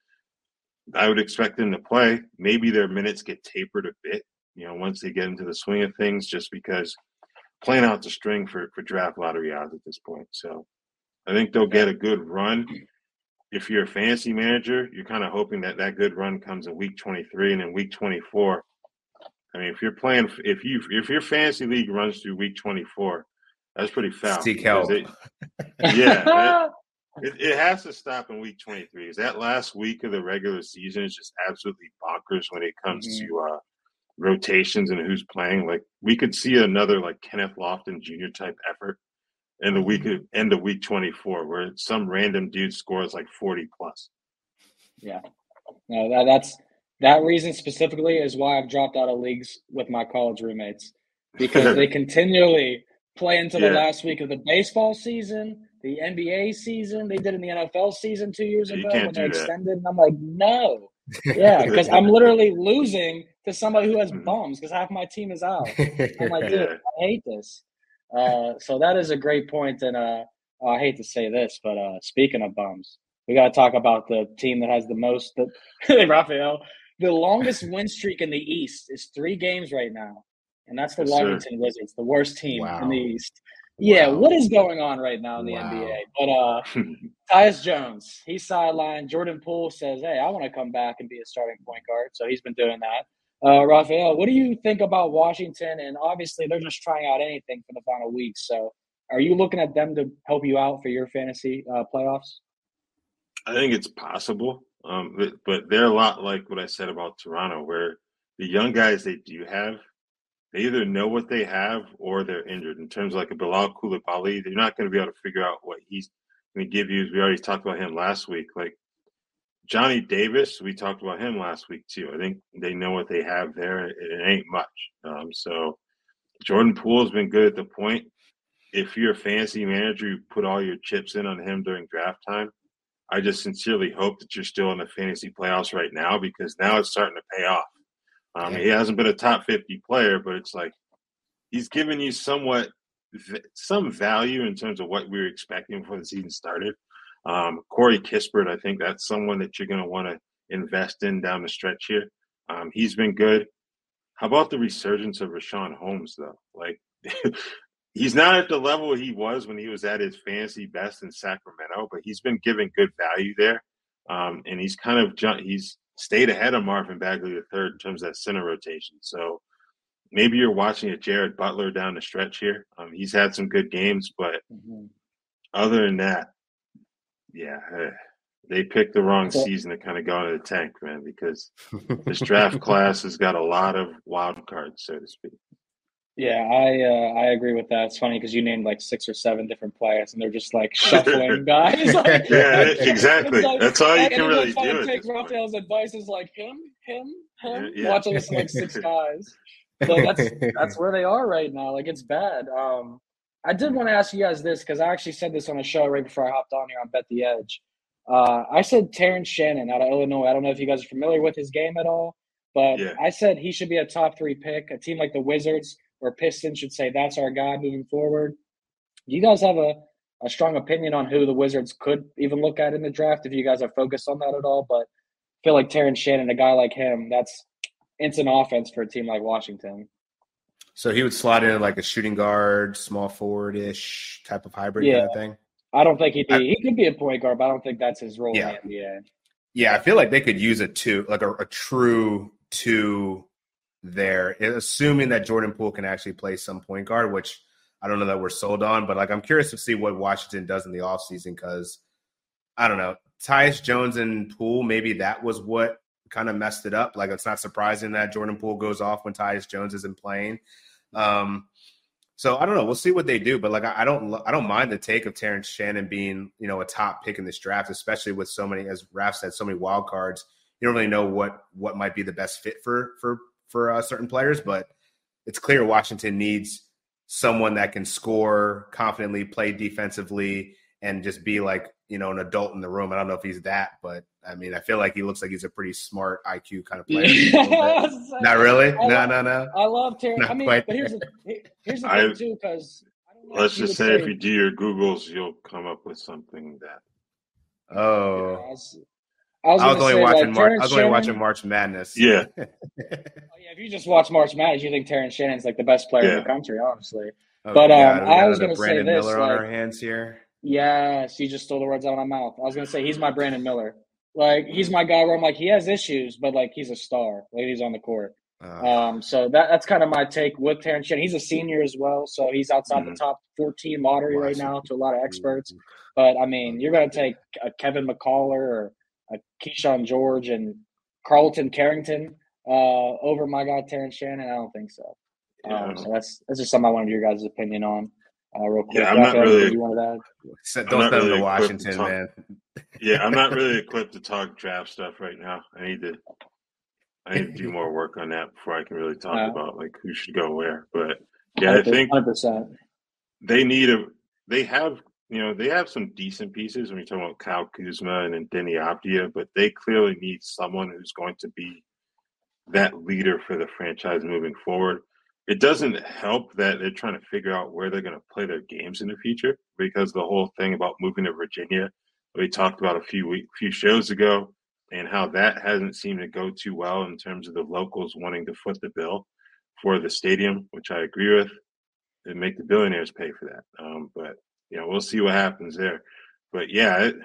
I would expect them to play. Maybe their minutes get tapered a bit, you know, once they get into the swing of things, just because playing out the string for, for draft lottery odds at this point. So I think they'll get a good run. If you're a fantasy manager, you're kind of hoping that that good run comes in week twenty-three and then week twenty-four. I mean, if you're playing, if you if your fantasy league runs through week twenty-four, that's pretty foul. Seek help. It, yeah, it, it, it has to stop in week twenty-three. Because that last week of the regular season is just absolutely bonkers when it comes mm-hmm. to uh, rotations and who's playing. Like we could see another like Kenneth Lofton Junior type effort in the week of, end of week twenty-four, where some random dude scores like forty plus. Yeah, no, that, that's that reason specifically is why I've dropped out of leagues with my college roommates, because they continually play into yeah. the last week of the baseball season, the N B A season. They did in the N F L season two years ago when they extended, and I'm like, no, yeah, because I'm literally losing to somebody who has bums because half my team is out. I'm like, dude, I hate this. Uh, so that is a great point, and uh, oh, I hate to say this, but uh, speaking of bums, we got to talk about the team that has the most. The, Raphael, the longest win streak in the East is three games right now, and that's the yes, Washington sir. Wizards, the worst team wow. in the East. Yeah, wow. What is going on right now in the wow. N B A? But uh, Tyus Jones, he's sidelined. Jordan Poole says, "Hey, I want to come back and be a starting point guard," so he's been doing that. Uh, Raphael, what do you think about Washington? And obviously, they're just trying out anything for the final week. So, are you looking at them to help you out for your fantasy uh, playoffs? I think it's possible, um, but, but they're a lot like what I said about Toronto, where the young guys they do have, they either know what they have or they're injured. In terms of like a Bilal Coulibaly, they're not going to be able to figure out what he's going to give you. We already talked about him last week. Like Johnny Davis, we talked about him last week too. I think they know what they have there. It, it ain't much. Um, so Jordan Poole has been good at the point. If you're a fantasy manager, you put all your chips in on him during draft time. I just sincerely hope that you're still in the fantasy playoffs right now, because now it's starting to pay off. Um, yeah. He hasn't been a top fifty player, but it's like he's given you somewhat some value in terms of what we were expecting before the season started. Um, Corey Kispert, I think that's someone that you're going to want to invest in down the stretch here. Um, he's been good. How about the resurgence of Richaun Holmes, though? Like, he's not at the level he was when he was at his fantasy best in Sacramento, but he's been giving good value there. Um, and he's kind of – he's stayed ahead of Marvin Bagley the third in terms of that center rotation. So maybe you're watching a Jared Butler down the stretch here. Um, he's had some good games, but mm-hmm. other than that, yeah, they picked the wrong season to kind of go into the tank, man, because this draft class has got a lot of wild cards, so to speak. Yeah, I uh, I agree with that. It's funny because you named like six or seven different players, and they're just like shuffling guys. Like, yeah, exactly. Like, that's all you can really do. To take Raphael's advice is like him, him, him. Yeah. Watching this like six guys. So that's that's where they are right now. Like it's bad. Um, I did want to ask you guys this because I actually said this on a show right before I hopped on here on Bet the Edge. Uh, I said Terrence Shannon out of Illinois. I don't know if you guys are familiar with his game at all, but Yeah. I said he should be a top three pick. A team like the Wizards or Pistons should say that's our guy moving forward. Do you guys have a, a strong opinion on who the Wizards could even look at in the draft if you guys are focused on that at all? But I feel like Terrence Shannon, a guy like him, that's instant offense for a team like Washington. So he would slot in like a shooting guard, small forward-ish type of hybrid Yeah. kind of thing? I don't think he'd be I, – he could be a point guard, but I don't think that's his role yeah. in the N B A. Yeah, I feel like they could use a two, like a, a true two there, assuming that Jordan Poole can actually play some point guard, which I don't know that we're sold on. But, like, I'm curious to see what Washington does in the offseason because, I don't know, Tyus Jones and Poole, maybe that was what kind of messed it up. Like, it's not surprising that Jordan Poole goes off when Tyus Jones isn't playing. Um, so I don't know. We'll see what they do. But like, I, I don't, I don't mind the take of Terrence Shannon being, you know, a top pick in this draft, especially with so many, as Raph said, so many wild cards. You don't really know what, what might be the best fit for, for, for uh, certain players, but it's clear Washington needs someone that can score confidently, play defensively, and just be like, you know, an adult in the room. I don't know if he's that, but I mean, I feel like he looks like he's a pretty smart I Q kind of player. Not really? I No, love, no, no. I love Terrence. Not I mean, quite. but here's the, here's the I- thing, too, because Let's just say, if you do your Googles, you'll come up with something that. Oh. I was, I was, I was gonna only say, watching like, Mar- I Terrence was only Shannon- watching March Madness. Yeah. Oh, yeah, if you just watch March Madness, you think Terrence Shannon's like the best player in Yeah. the country, honestly. Oh, But, um, God, we got I was another gonna say Brandon this, Miller on like- our hands here. Yes, you just stole the words out of my mouth. I was gonna say he's my Brandon Miller. Like he's my guy where I'm like he has issues, but like he's a star. Like he's on the court. Uh, Um, so that that's kind of my take with Terrence Shannon. He's a senior as well, so he's outside Mhm. the top fourteen lottery right Washington. now to a lot of experts. But I mean, you're gonna take a Kevin McCullar or a Keyshawn George and Carlton Carrington uh, over my guy Terrence Shannon. I don't think so. Yeah. Um, so that's that's just something I wanted your guys' opinion on. Uh, real quick, Yeah, I'm not Raphael, anything really- you wanted to add? se- I'm don't not send him really to equipped to Washington, talk- man. Yeah, I'm not really equipped to talk draft stuff right now. I need to, I need to do more work on that before I can really talk Uh, about like who should go where. But yeah, I think one hundred percent. they need a. They have, you know, they have some decent pieces when you're talking about Kyle Kuzma and then Denny Avdia, but they clearly need someone who's going to be that leader for the franchise moving forward. It doesn't help that they're trying to figure out where they're going to play their games in the future because the whole thing about moving to Virginia, we talked about a few week, few shows ago, and how that hasn't seemed to go too well in terms of the locals wanting to foot the bill for the stadium, which I agree with, and make the billionaires pay for that. Um, but you know, we'll see what happens there. But yeah, it,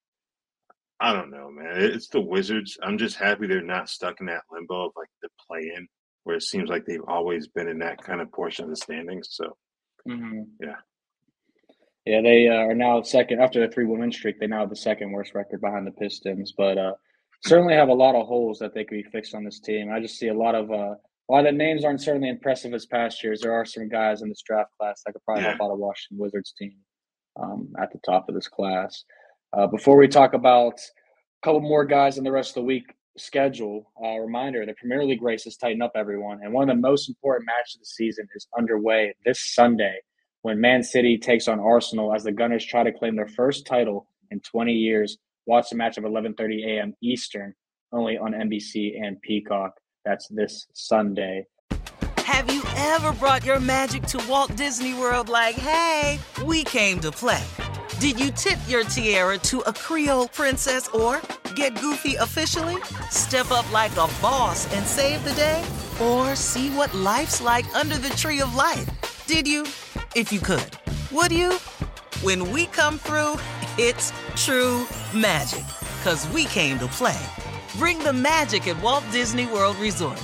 I don't know, man. It's the Wizards. I'm just happy they're not stuck in that limbo of like the play-in, where it seems like they've always been in that kind of portion of the standings. So Mm-hmm. Yeah. Yeah, they uh, are now second after the three win streak. They now have the second worst record behind the Pistons, but uh, certainly have a lot of holes that they could be fixed on this team. I just see a lot of uh, while the names aren't certainly impressive as past years, there are some guys in this draft class that could probably Yeah. help out a Washington Wizards team um, at the top of this class. Uh, before we talk about a couple more guys in the rest of the week schedule, uh, reminder: the Premier League race has tightened up, everyone, and one of the most important matches of the season is underway this Sunday, when Man City takes on Arsenal as the Gunners try to claim their first title in twenty years. Watch the match of eleven thirty a.m. Eastern, only on N B C and Peacock. That's this Sunday. Have you ever brought your magic to Walt Disney World like, hey, we came to play? Did you tip your tiara to a Creole princess or get goofy officially? Step up like a boss and save the day? Or see what life's like under the tree of life? Did you? If you could. Would you? When we come through, it's true magic. 'Cause we came to play. Bring the magic at Walt Disney World Resort.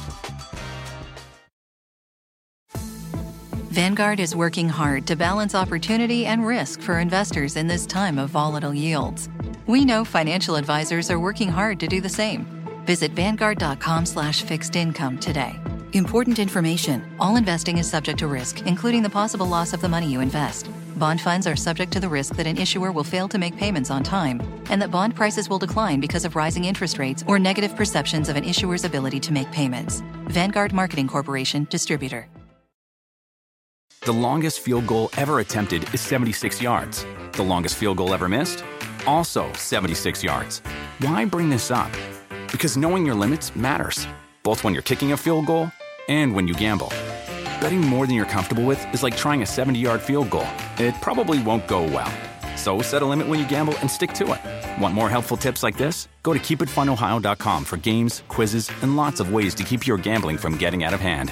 Vanguard is working hard to balance opportunity and risk for investors in this time of volatile yields. We know financial advisors are working hard to do the same. Visit Vanguard.com slash fixed income today. Important information. All investing is subject to risk, including the possible loss of the money you invest. Bond funds are subject to the risk that an issuer will fail to make payments on time, and that bond prices will decline because of rising interest rates or negative perceptions of an issuer's ability to make payments. Vanguard Marketing Corporation, Distributor. The longest field goal ever attempted is seventy-six yards. The longest field goal ever missed? Also seventy-six yards. Why bring this up? Because knowing your limits matters, both when you're kicking a field goal and when you gamble. Betting more than you're comfortable with is like trying a seventy-yard field goal. It probably won't go well. So set a limit when you gamble and stick to it. Want more helpful tips like this? Go to keep it fun ohio dot com for games, quizzes, and lots of ways to keep your gambling from getting out of hand.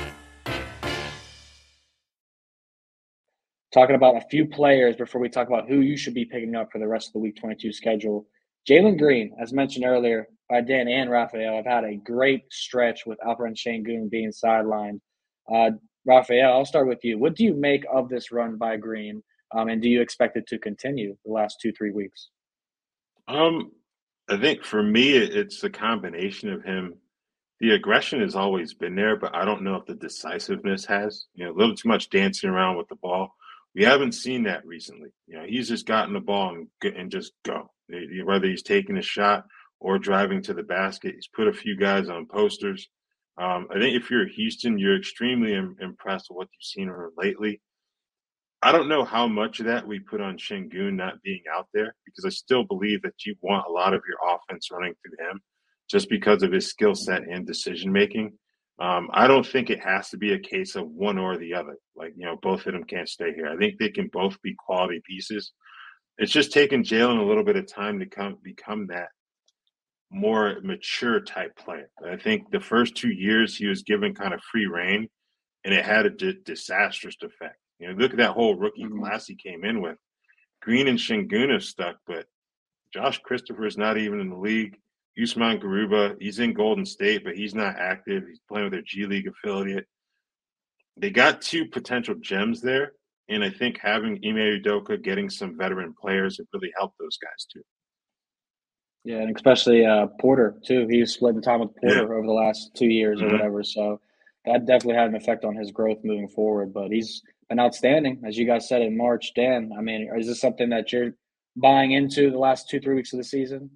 Talking about a few players before we talk about who you should be picking up for the rest of the Week twenty-two schedule. Jalen Green, as mentioned earlier by Dan and Raphael, have had a great stretch with Alperen Sengun being sidelined. Uh, Raphael, I'll start with you. What do you make of this run by Green, um, and do you expect it to continue the last two, three weeks? Um, I think for me, it's a combination of him. The aggression has always been there, but I don't know if the decisiveness has. You know, a little too much dancing around with the ball. We haven't seen that recently. You know, he's just gotten the ball and, and just go. Whether he's taking a shot or driving to the basket, he's put a few guys on posters. Um, I think if you're Houston, you're extremely im- impressed with what you've seen of her lately. I don't know how much of that we put on Sengun not being out there, because I still believe that you want a lot of your offense running through him just because of his skill set and decision making. Um, I don't think it has to be a case of one or the other. Like, you know, both of them can't stay here. I think they can both be quality pieces. It's just taken Jalen a little bit of time to come become that more mature type player. I think the first two years he was given kind of free reign, and it had a d- disastrous effect. You know, look at that whole rookie mm-hmm. class he came in with. Green and Sengun have stuck, but Josh Christopher is not even in the league. Usman Garuba, he's in Golden State, but he's not active. He's playing with their G League affiliate. They got two potential gems there, and I think having Ime Udoka getting some veteran players have really helped those guys too. Yeah, and especially uh, Porter too. He was splitting time with Porter yeah. over the last two years mm-hmm. or whatever, so that definitely had an effect on his growth moving forward. But he's been outstanding, as you guys said in March. Dan, I mean, is this something that you're buying into the last two, three weeks of the season?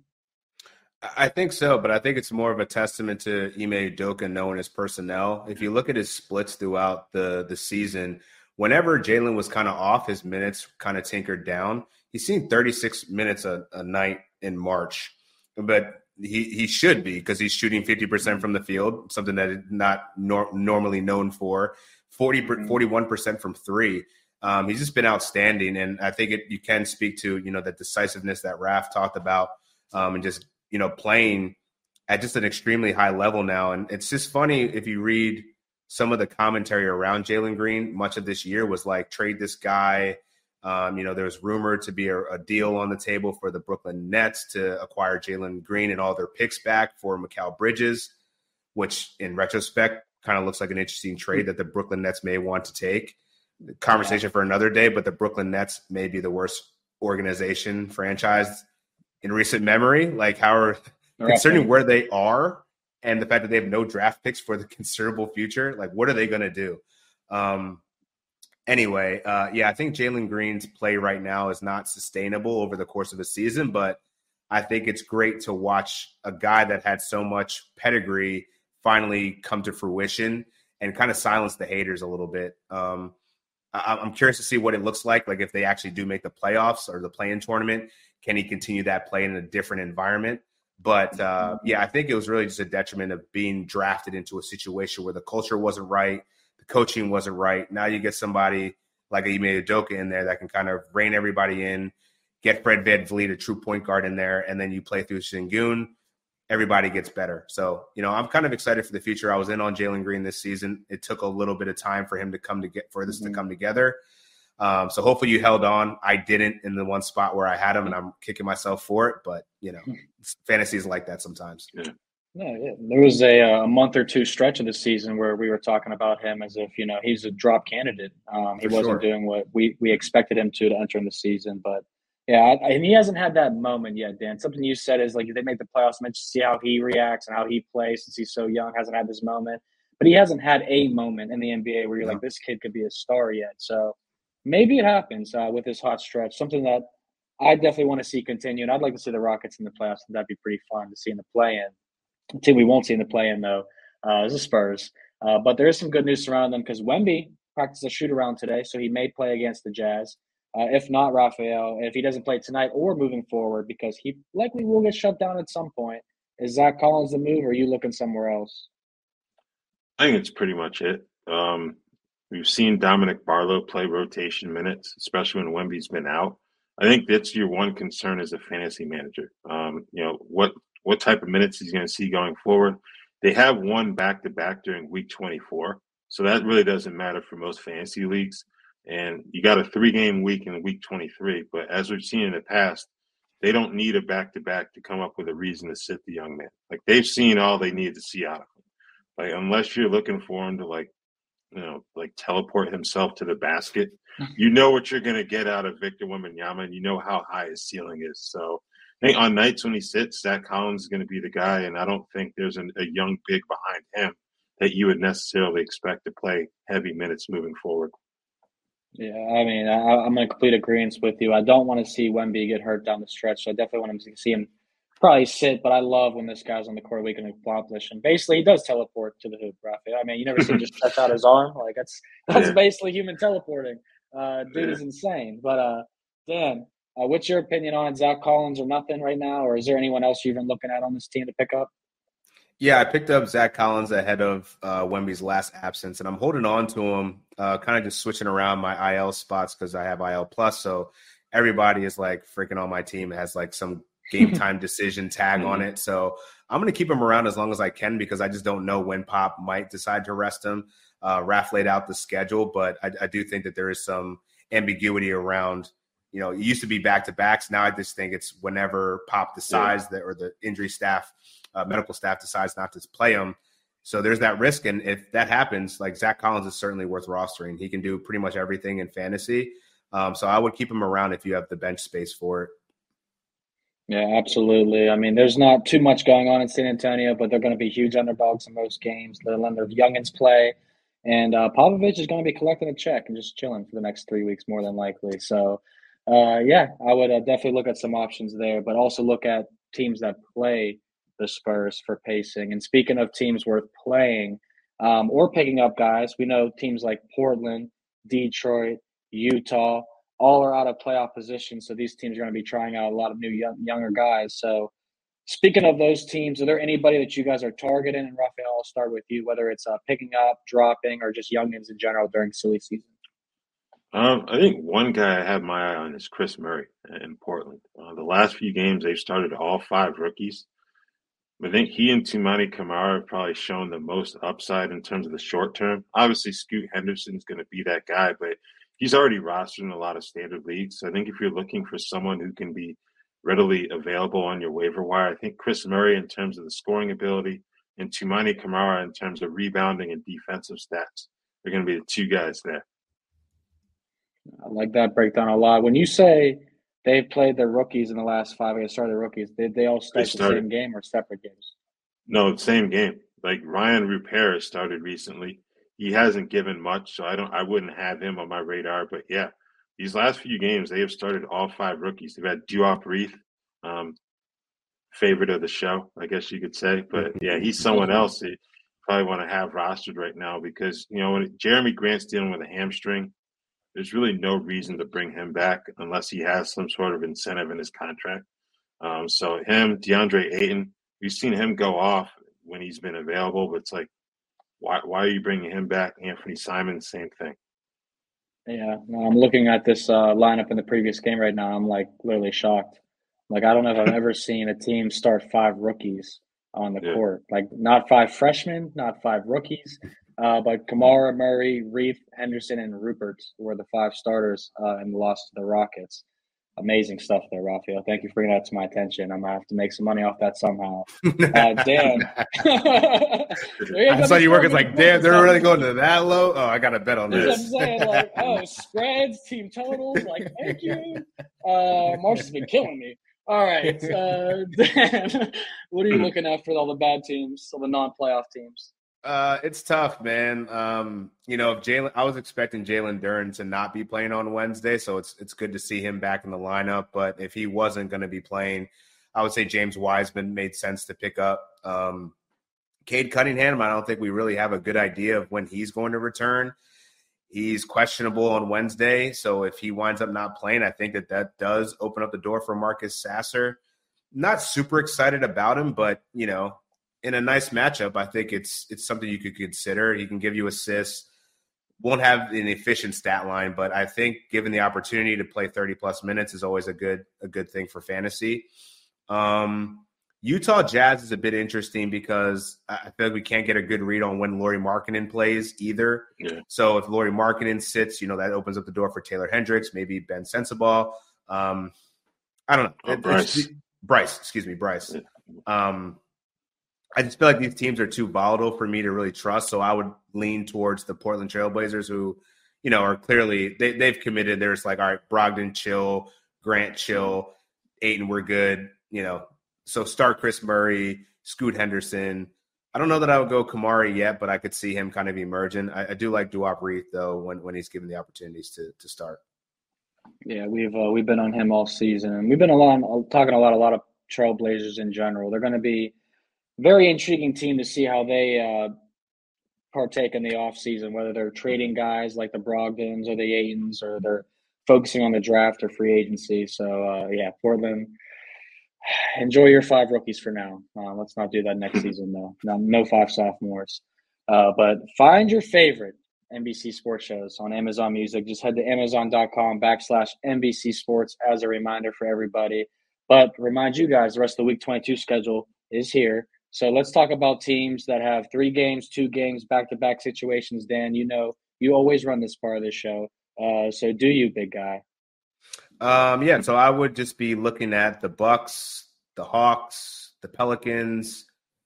I think so, but I think it's more of a testament to Ime Udoka knowing his personnel. If you look at his splits throughout the, the season, whenever Jalen was kind of off, his minutes kind of tinkered down. He's seen thirty-six minutes a, a night in March, but he, he should be, because he's shooting fifty percent from the field, something that is not nor- normally known for, forty, forty-one percent from three. Um, he's just been outstanding, and I think it, you can speak to, you know, the decisiveness that Raph talked about, um, and just, you know, playing at just an extremely high level now. And it's just funny, if you read some of the commentary around Jalen Green, much of this year was like, trade this guy. Um, you know, there was rumored to be a, a deal on the table for the Brooklyn Nets to acquire Jalen Green and all their picks back for Mikal Bridges, which in retrospect kind of looks like an interesting trade that the Brooklyn Nets may want to take. The conversation yeah. for another day, but the Brooklyn Nets may be the worst organization, franchise in recent memory. Like, how are concerning where they are and the fact that they have no draft picks for the considerable future, like, what are they going to do? Um, anyway, uh, yeah, I think Jalen Green's play right now is not sustainable over the course of a season, but I think it's great to watch a guy that had so much pedigree finally come to fruition and kind of silence the haters a little bit. Um, I- I'm curious to see what it looks like, like if they actually do make the playoffs or the play-in tournament. Can he continue that play in a different environment? But, uh, yeah, I think it was really just a detriment of being drafted into a situation where the culture wasn't right, the coaching wasn't right. Now you get somebody like Ime Udoka in there that can kind of rein everybody in, get Fred VanVleet, a true point guard, in there, and then you play through Sengun. Everybody gets better. So, you know, I'm kind of excited for the future. I was in on Jalen Green this season. It took a little bit of time for him to come to get for this mm-hmm. to come together. Um, so hopefully you held on. I didn't in the one spot where I had him, and I'm kicking myself for it. But, you know, fantasy is like that sometimes. Yeah. Yeah, yeah. There was a, a month or two stretch of the season where we were talking about him as if, you know, he's a drop candidate. Um, he for wasn't sure. doing what we, we expected him to to enter in the season. But, yeah, I, and he hasn't had that moment yet, Dan. Something you said is, like, if they make the playoffs, I meant to see how he reacts and how he plays since he's so young, hasn't had this moment. But he hasn't had a moment in the N B A where you're yeah. like, this kid could be a star yet. So maybe it happens uh, with this hot stretch, something that I definitely want to see continue. And I'd like to see the Rockets in the playoffs. That'd be pretty fun to see in the play-in. The team we won't see in the play-in, though, uh, is the Spurs. Uh, but there is some good news surrounding them because Wemby practice a shoot-around today, so he may play against the Jazz. Uh, if not, Raphael, if he doesn't play tonight or moving forward, because he likely will get shut down at some point, is Zach Collins the move, or are you looking somewhere else? I think it's pretty much it. Um, we've seen Dominic Barlow play rotation minutes, especially when Wemby's been out. I think that's your one concern as a fantasy manager. Um, you know, what what type of minutes he's going to see going forward. They have one back-to-back during week twenty-four, so that really doesn't matter for most fantasy leagues. And you got a three-game week in week twenty-three, but as we've seen in the past, they don't need a back-to-back to come up with a reason to sit the young man. Like, they've seen all they need to see out of him. Like, unless you're looking for him to, like, you know, like teleport himself to the basket, you know what you're going to get out of Victor Wembanyama, and you know how high his ceiling is. So I think on nights when he sits, Zach Collins is going to be the guy, and I don't think there's an, a young big behind him that you would necessarily expect to play heavy minutes moving forward. Yeah, I mean, I, I'm in complete agreement with you. I don't want to see Wemby get hurt down the stretch, so I definitely want him to see him probably sit, but I love when this guy's on the court, we can accomplish. And basically, he does teleport to the hoop, Raphael. I mean, you never see him just stretch out his arm. Like, that's that's Yeah. basically human teleporting. Uh, dude Yeah. is insane. But, uh, Dan, uh, what's your opinion on Zach Collins or nothing right now? Or is there anyone else you've been looking at on this team to pick up? Yeah, I picked up Zach Collins ahead of uh, Wemby's last absence, and I'm holding on to him, uh, kind of just switching around my I L spots because I have I L Plus. So everybody is like freaking on my team has like some game time decision tag on it. So I'm going to keep him around as long as I can because I just don't know when Pop might decide to rest him. Uh, Raph laid out the schedule, but I, I do think that there is some ambiguity around, you know, it used to be back-to-backs. Now I just think it's whenever Pop decides yeah. that or the injury staff, uh, medical staff decides not to play him. So there's that risk. And if that happens, like Zach Collins is certainly worth rostering. He can do pretty much everything in fantasy. Um, so I would keep him around if you have the bench space for it. Yeah, absolutely. I mean, there's not too much going on in San Antonio, but they're going to be huge underdogs in most games. They'll let their youngins play. And uh, Popovich is going to be collecting a check and just chilling for the next three weeks more than likely. So, uh, yeah, I would uh, definitely look at some options there, but also look at teams that play the Spurs for pacing. And speaking of teams worth playing um, or picking up guys, we know teams like Portland, Detroit, Utah, all are out of playoff position, so these teams are going to be trying out a lot of new young, younger guys. So speaking of those teams, are there anybody that you guys are targeting? And Raphael, I'll start with you, whether it's uh, picking up, dropping, or just youngins in general during silly season. Um, I think one guy I have my eye on is Chris Murray in Portland. Uh, the last few games, they've started all five rookies. I think he and Toumani Camara have probably shown the most upside in terms of the short term. Obviously, Scoot Henderson's going to be that guy, but he's already rostered in a lot of standard leagues. So I think if you're looking for someone who can be readily available on your waiver wire, I think Chris Murray in terms of the scoring ability and Toumani Camara in terms of rebounding and defensive stats are going to be the two guys there. I like that breakdown a lot. When you say they've played their rookies in the last five, they started their rookies, did they all start the same game or separate games? No, same game. Like Ryan Rupert started recently. He hasn't given much, so I don't. I wouldn't have him on my radar. But yeah, these last few games, they have started all five rookies. They've had Duop Reith, um, favorite of the show, I guess you could say. But yeah, he's someone else that you probably want to have rostered right now because you know when Jeremy Grant's dealing with a hamstring, there's really no reason to bring him back unless he has some sort of incentive in his contract. Um, so him, DeAndre Ayton, we've seen him go off when he's been available, but it's like. Why why are you bringing him back? Anthony Simon, same thing. Yeah, no, I'm looking at this uh, lineup in the previous game right now. I'm like literally shocked. Like I don't know if I've ever seen a team start five rookies on the yeah. court. Like not five freshmen, not five rookies, uh, but Camara, Murray, Reith, Henderson, and Rupert were the five starters uh, and lost to the Rockets. Amazing stuff there, Raphael. Thank you for bringing that to my attention. I'm going to have to make some money off that somehow. Uh, Dan. I saw you working like, damn, they're really going to that low? Oh, I got to bet on That's this. what I'm saying. Like, oh, spreads, team totals. Like, thank you. Uh, Marsh has been killing me. All right. Uh, Dan, what are you looking at for all the bad teams, all the non-playoff teams? Uh, it's tough, man. Um, you know, if Jalen, I was expecting Jalen Duren to not be playing on Wednesday, so it's it's good to see him back in the lineup. But if he wasn't going to be playing, I would say James Wiseman made sense to pick up. Um, Cade Cunningham, I don't think we really have a good idea of when he's going to return. He's questionable on Wednesday, so if he winds up not playing, I think that that does open up the door for Marcus Sasser. Not super excited about him, but, you know, in a nice matchup, I think it's it's something you could consider. He can give you assists. Won't have an efficient stat line, but I think given the opportunity to play thirty-plus minutes is always a good a good thing for fantasy. Um, Utah Jazz is a bit interesting because I feel like we can't get a good read on when Lauri Markkanen plays either. Yeah. So if Lauri Markkanen sits, you know, that opens up the door for Taylor Hendricks, maybe Ben Sensabaugh. Um, I don't know. Oh, It- Bryce. it's- Bryce, excuse me, Bryce. Yeah. Um, I just feel like these teams are too volatile for me to really trust. So I would lean towards the Portland Trailblazers who, you know, are clearly they, they've committed. There's like, all right, Brogdon, chill, Grant, chill, Ayton, we're good, you know. So start Chris Murray, Scoot Henderson. I don't know that I would go Kamari yet, but I could see him kind of emerging. I, I do like Duop Reith, though, when, when he's given the opportunities to to start. Yeah, we've uh, we've been on him all season, and we've been a lot talking a lot a lot of Trailblazers in general. They're going to be a very intriguing team to see how they uh, partake in the offseason, whether they're trading guys like the Brogdons or the Aytons, or they're focusing on the draft or free agency. So uh, yeah, Portland, enjoy your five rookies for now. Uh, let's not do that next season, though. No, no five sophomores. Uh, but find your favorite N B C sports shows on Amazon Music. Just head to amazon.com backslash NBC Sports as a reminder for everybody. But remind you guys, the rest of the week twenty-two schedule is here. So let's talk about teams that have three games, two games, back-to-back situations. Dan, you know you always run this part of the show. Uh, so do you, big guy? Um, yeah, so I would just be looking at the Bucks, the Hawks, the Pelicans,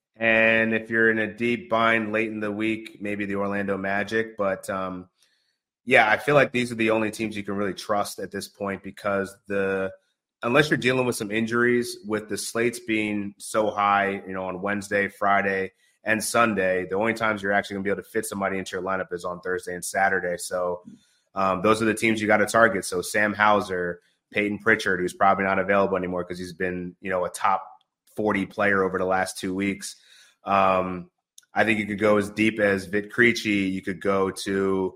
and if you're in a deep bind late in the week, maybe the Orlando Magic. But, um, yeah, I feel like these are the only teams you can really trust at this point because the unless you're dealing with some injuries, with the slates being so high, you know, on Wednesday, Friday, and Sunday, the only times you're actually going to be able to fit somebody into your lineup is on Thursday and Saturday. So um, those are the teams you got to target. So Sam Hauser, Peyton Pritchard, who's probably not available anymore because he's been, you know, a top forty player over the last two weeks. Um, I think you could go as deep as Vit Krejci. You could go to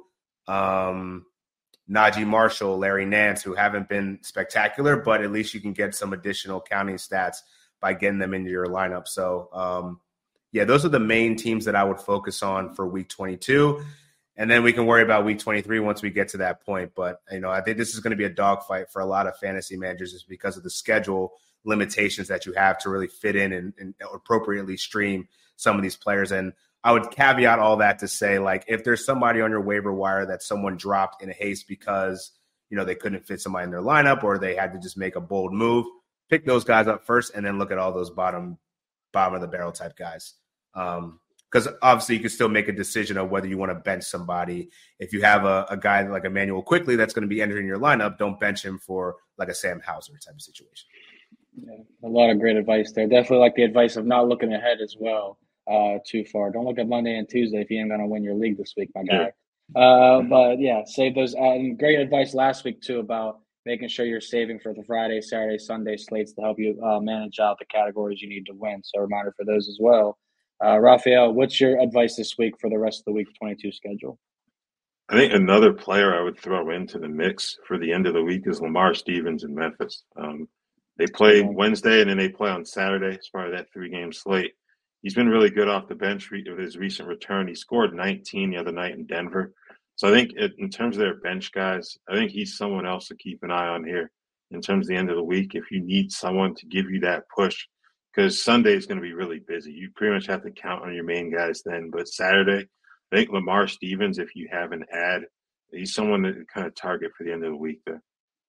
um, Najee Marshall, Larry Nance, who haven't been spectacular, but at least you can get some additional counting stats by getting them into your lineup. So, um, yeah, those are the main teams that I would focus on for week twenty-two. And then we can worry about week twenty-three once we get to that point. But, you know, I think this is going to be a dogfight for a lot of fantasy managers just because of the schedule limitations that you have to really fit in and, and appropriately stream some of these players. And I would caveat all that to say, like, if there's somebody on your waiver wire that someone dropped in haste because, you know, they couldn't fit somebody in their lineup or they had to just make a bold move, pick those guys up first and then look at all those bottom, bottom of the barrel type guys. Um, Because obviously you can still make a decision of whether you want to bench somebody. If you have a, a guy like Emmanuel Quickly that's going to be entering your lineup, don't bench him for like a Sam Hauser type of situation. Yeah, a lot of great advice there. Definitely like the advice of not looking ahead as well uh, too far. Don't look at Monday and Tuesday if you ain't going to win your league this week, my guy. Yeah. Uh, but, yeah, save those. Uh, and great advice last week, too, about making sure you're saving for the Friday, Saturday, Sunday slates to help you uh, manage out the categories you need to win. So a reminder for those as well. Uh, Raphael, what's your advice this week for the rest of the week twenty-two schedule? I think another player I would throw into the mix for the end of the week is Lamar Stevens in Memphis. Um, they play Yeah. Wednesday and then they play on Saturday as part of that three-game slate. He's been really good off the bench with his recent return. He scored nineteen the other night in Denver. So I think it, in terms of their bench guys, I think he's someone else to keep an eye on here in terms of the end of the week if you need someone to give you that push. Because Sunday is going to be really busy. You pretty much have to count on your main guys then. But Saturday, I think Lamar Stevens, if you have an ad, he's someone to kind of target for the end of the week there.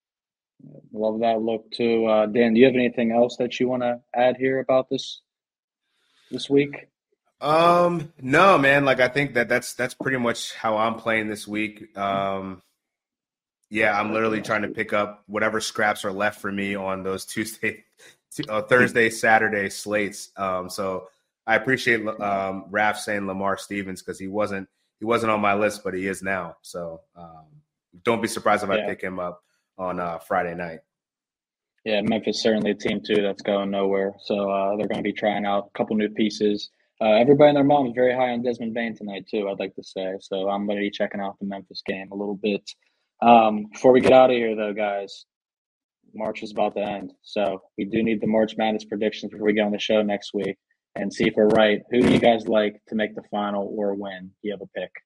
Love that look too. Uh, Dan, do you have anything else that you want to add here about this this week? Um, no, man. Like I think that that's that's pretty much how I'm playing this week. Um, yeah, I'm literally trying to pick up whatever scraps are left for me on those Tuesday. Uh, Thursday, Saturday slates. Um, so I appreciate um, Raph saying Lamar Stevens because he wasn't he wasn't on my list, but he is now. So um, don't be surprised if I Yeah. pick him up on uh, Friday night. Yeah, Memphis certainly a team too that's going nowhere. So uh, they're going to be trying out a couple new pieces. Uh, everybody and their mom is very high on Desmond Bain tonight too, I'd like to say. So I'm going to be checking out the Memphis game a little bit. Um, before we get out of here, though, guys, March is about to end. So we do need the March Madness predictions before we get on the show next week and see if we're right. Who do you guys like to make the final or win? Do you have a pick?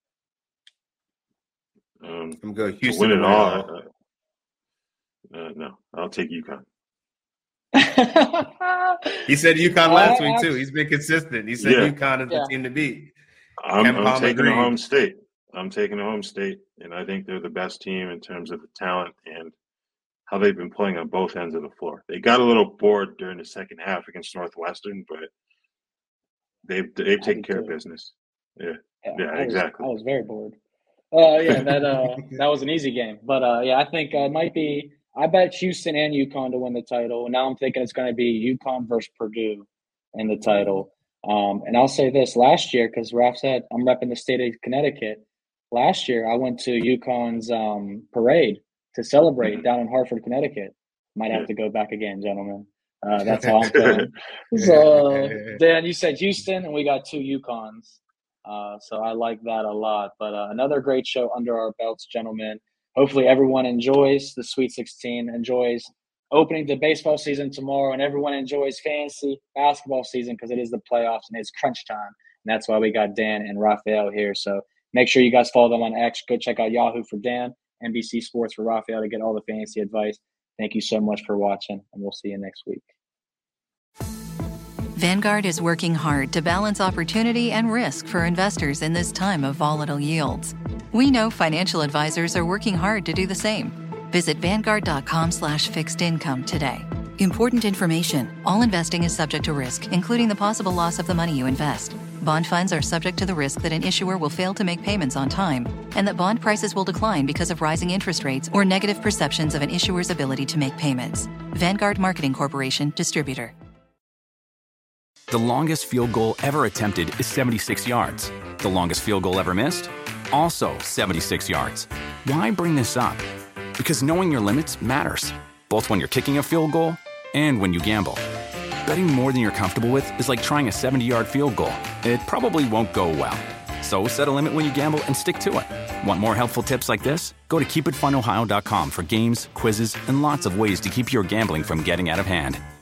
Um, I'm going to go Houston. Win it all. Uh, uh, no, I'll take UConn. He said UConn last uh, week too. He's been consistent. He said yeah. UConn is yeah. the team to beat. I'm, I'm taking agreed. a home state. I'm taking a home state, and I think they're the best team in terms of the talent and how they've been playing on both ends of the floor. They got a little bored during the second half against Northwestern, but they've they've taken care of business. Yeah, yeah, yeah I exactly. Was, I was very bored. Uh, yeah, that uh, that was an easy game, but uh, yeah, I think uh, it might be. I bet Houston and UConn to win the title. And now I'm thinking it's going to be UConn versus Purdue in the title. Um, and I'll say this last year, because Raph said I'm repping the state of Connecticut. Last year, I went to UConn's um, parade to celebrate mm-hmm. down in Hartford, Connecticut. Might have to go back again, gentlemen. Uh, that's how I'm feeling. So, Dan, you said Houston, and we got two UConns. Uh, so I like that a lot. But uh, another great show under our belts, gentlemen. Hopefully everyone enjoys the Sweet sixteen, enjoys opening the baseball season tomorrow, and everyone enjoys fantasy basketball season because it is the playoffs and it's crunch time. And that's why we got Dan and Raphael here. So make sure you guys follow them on X. Go check out Yahoo for Dan, N B C Sports for Raphael to get all the fantasy advice. Thank you so much for watching, and we'll see you next week. Vanguard is working hard to balance opportunity and risk for investors in this time of volatile yields. We know financial advisors are working hard to do the same. Visit Vanguard.com slash fixed income today. Important information. All investing is subject to risk, including the possible loss of the money you invest. Bond funds are subject to the risk that an issuer will fail to make payments on time, and that bond prices will decline because of rising interest rates or negative perceptions of an issuer's ability to make payments. Vanguard Marketing Corporation, distributor. The longest field goal ever attempted is seventy-six yards. The longest field goal ever missed? Also seventy-six yards. Why bring this up? Because knowing your limits matters, both when you're kicking a field goal and when you gamble. Betting more than you're comfortable with is like trying a seventy-yard field goal. It probably won't go well. So set a limit when you gamble and stick to it. Want more helpful tips like this? Go to keep it fun ohio dot com for games, quizzes, and lots of ways to keep your gambling from getting out of hand.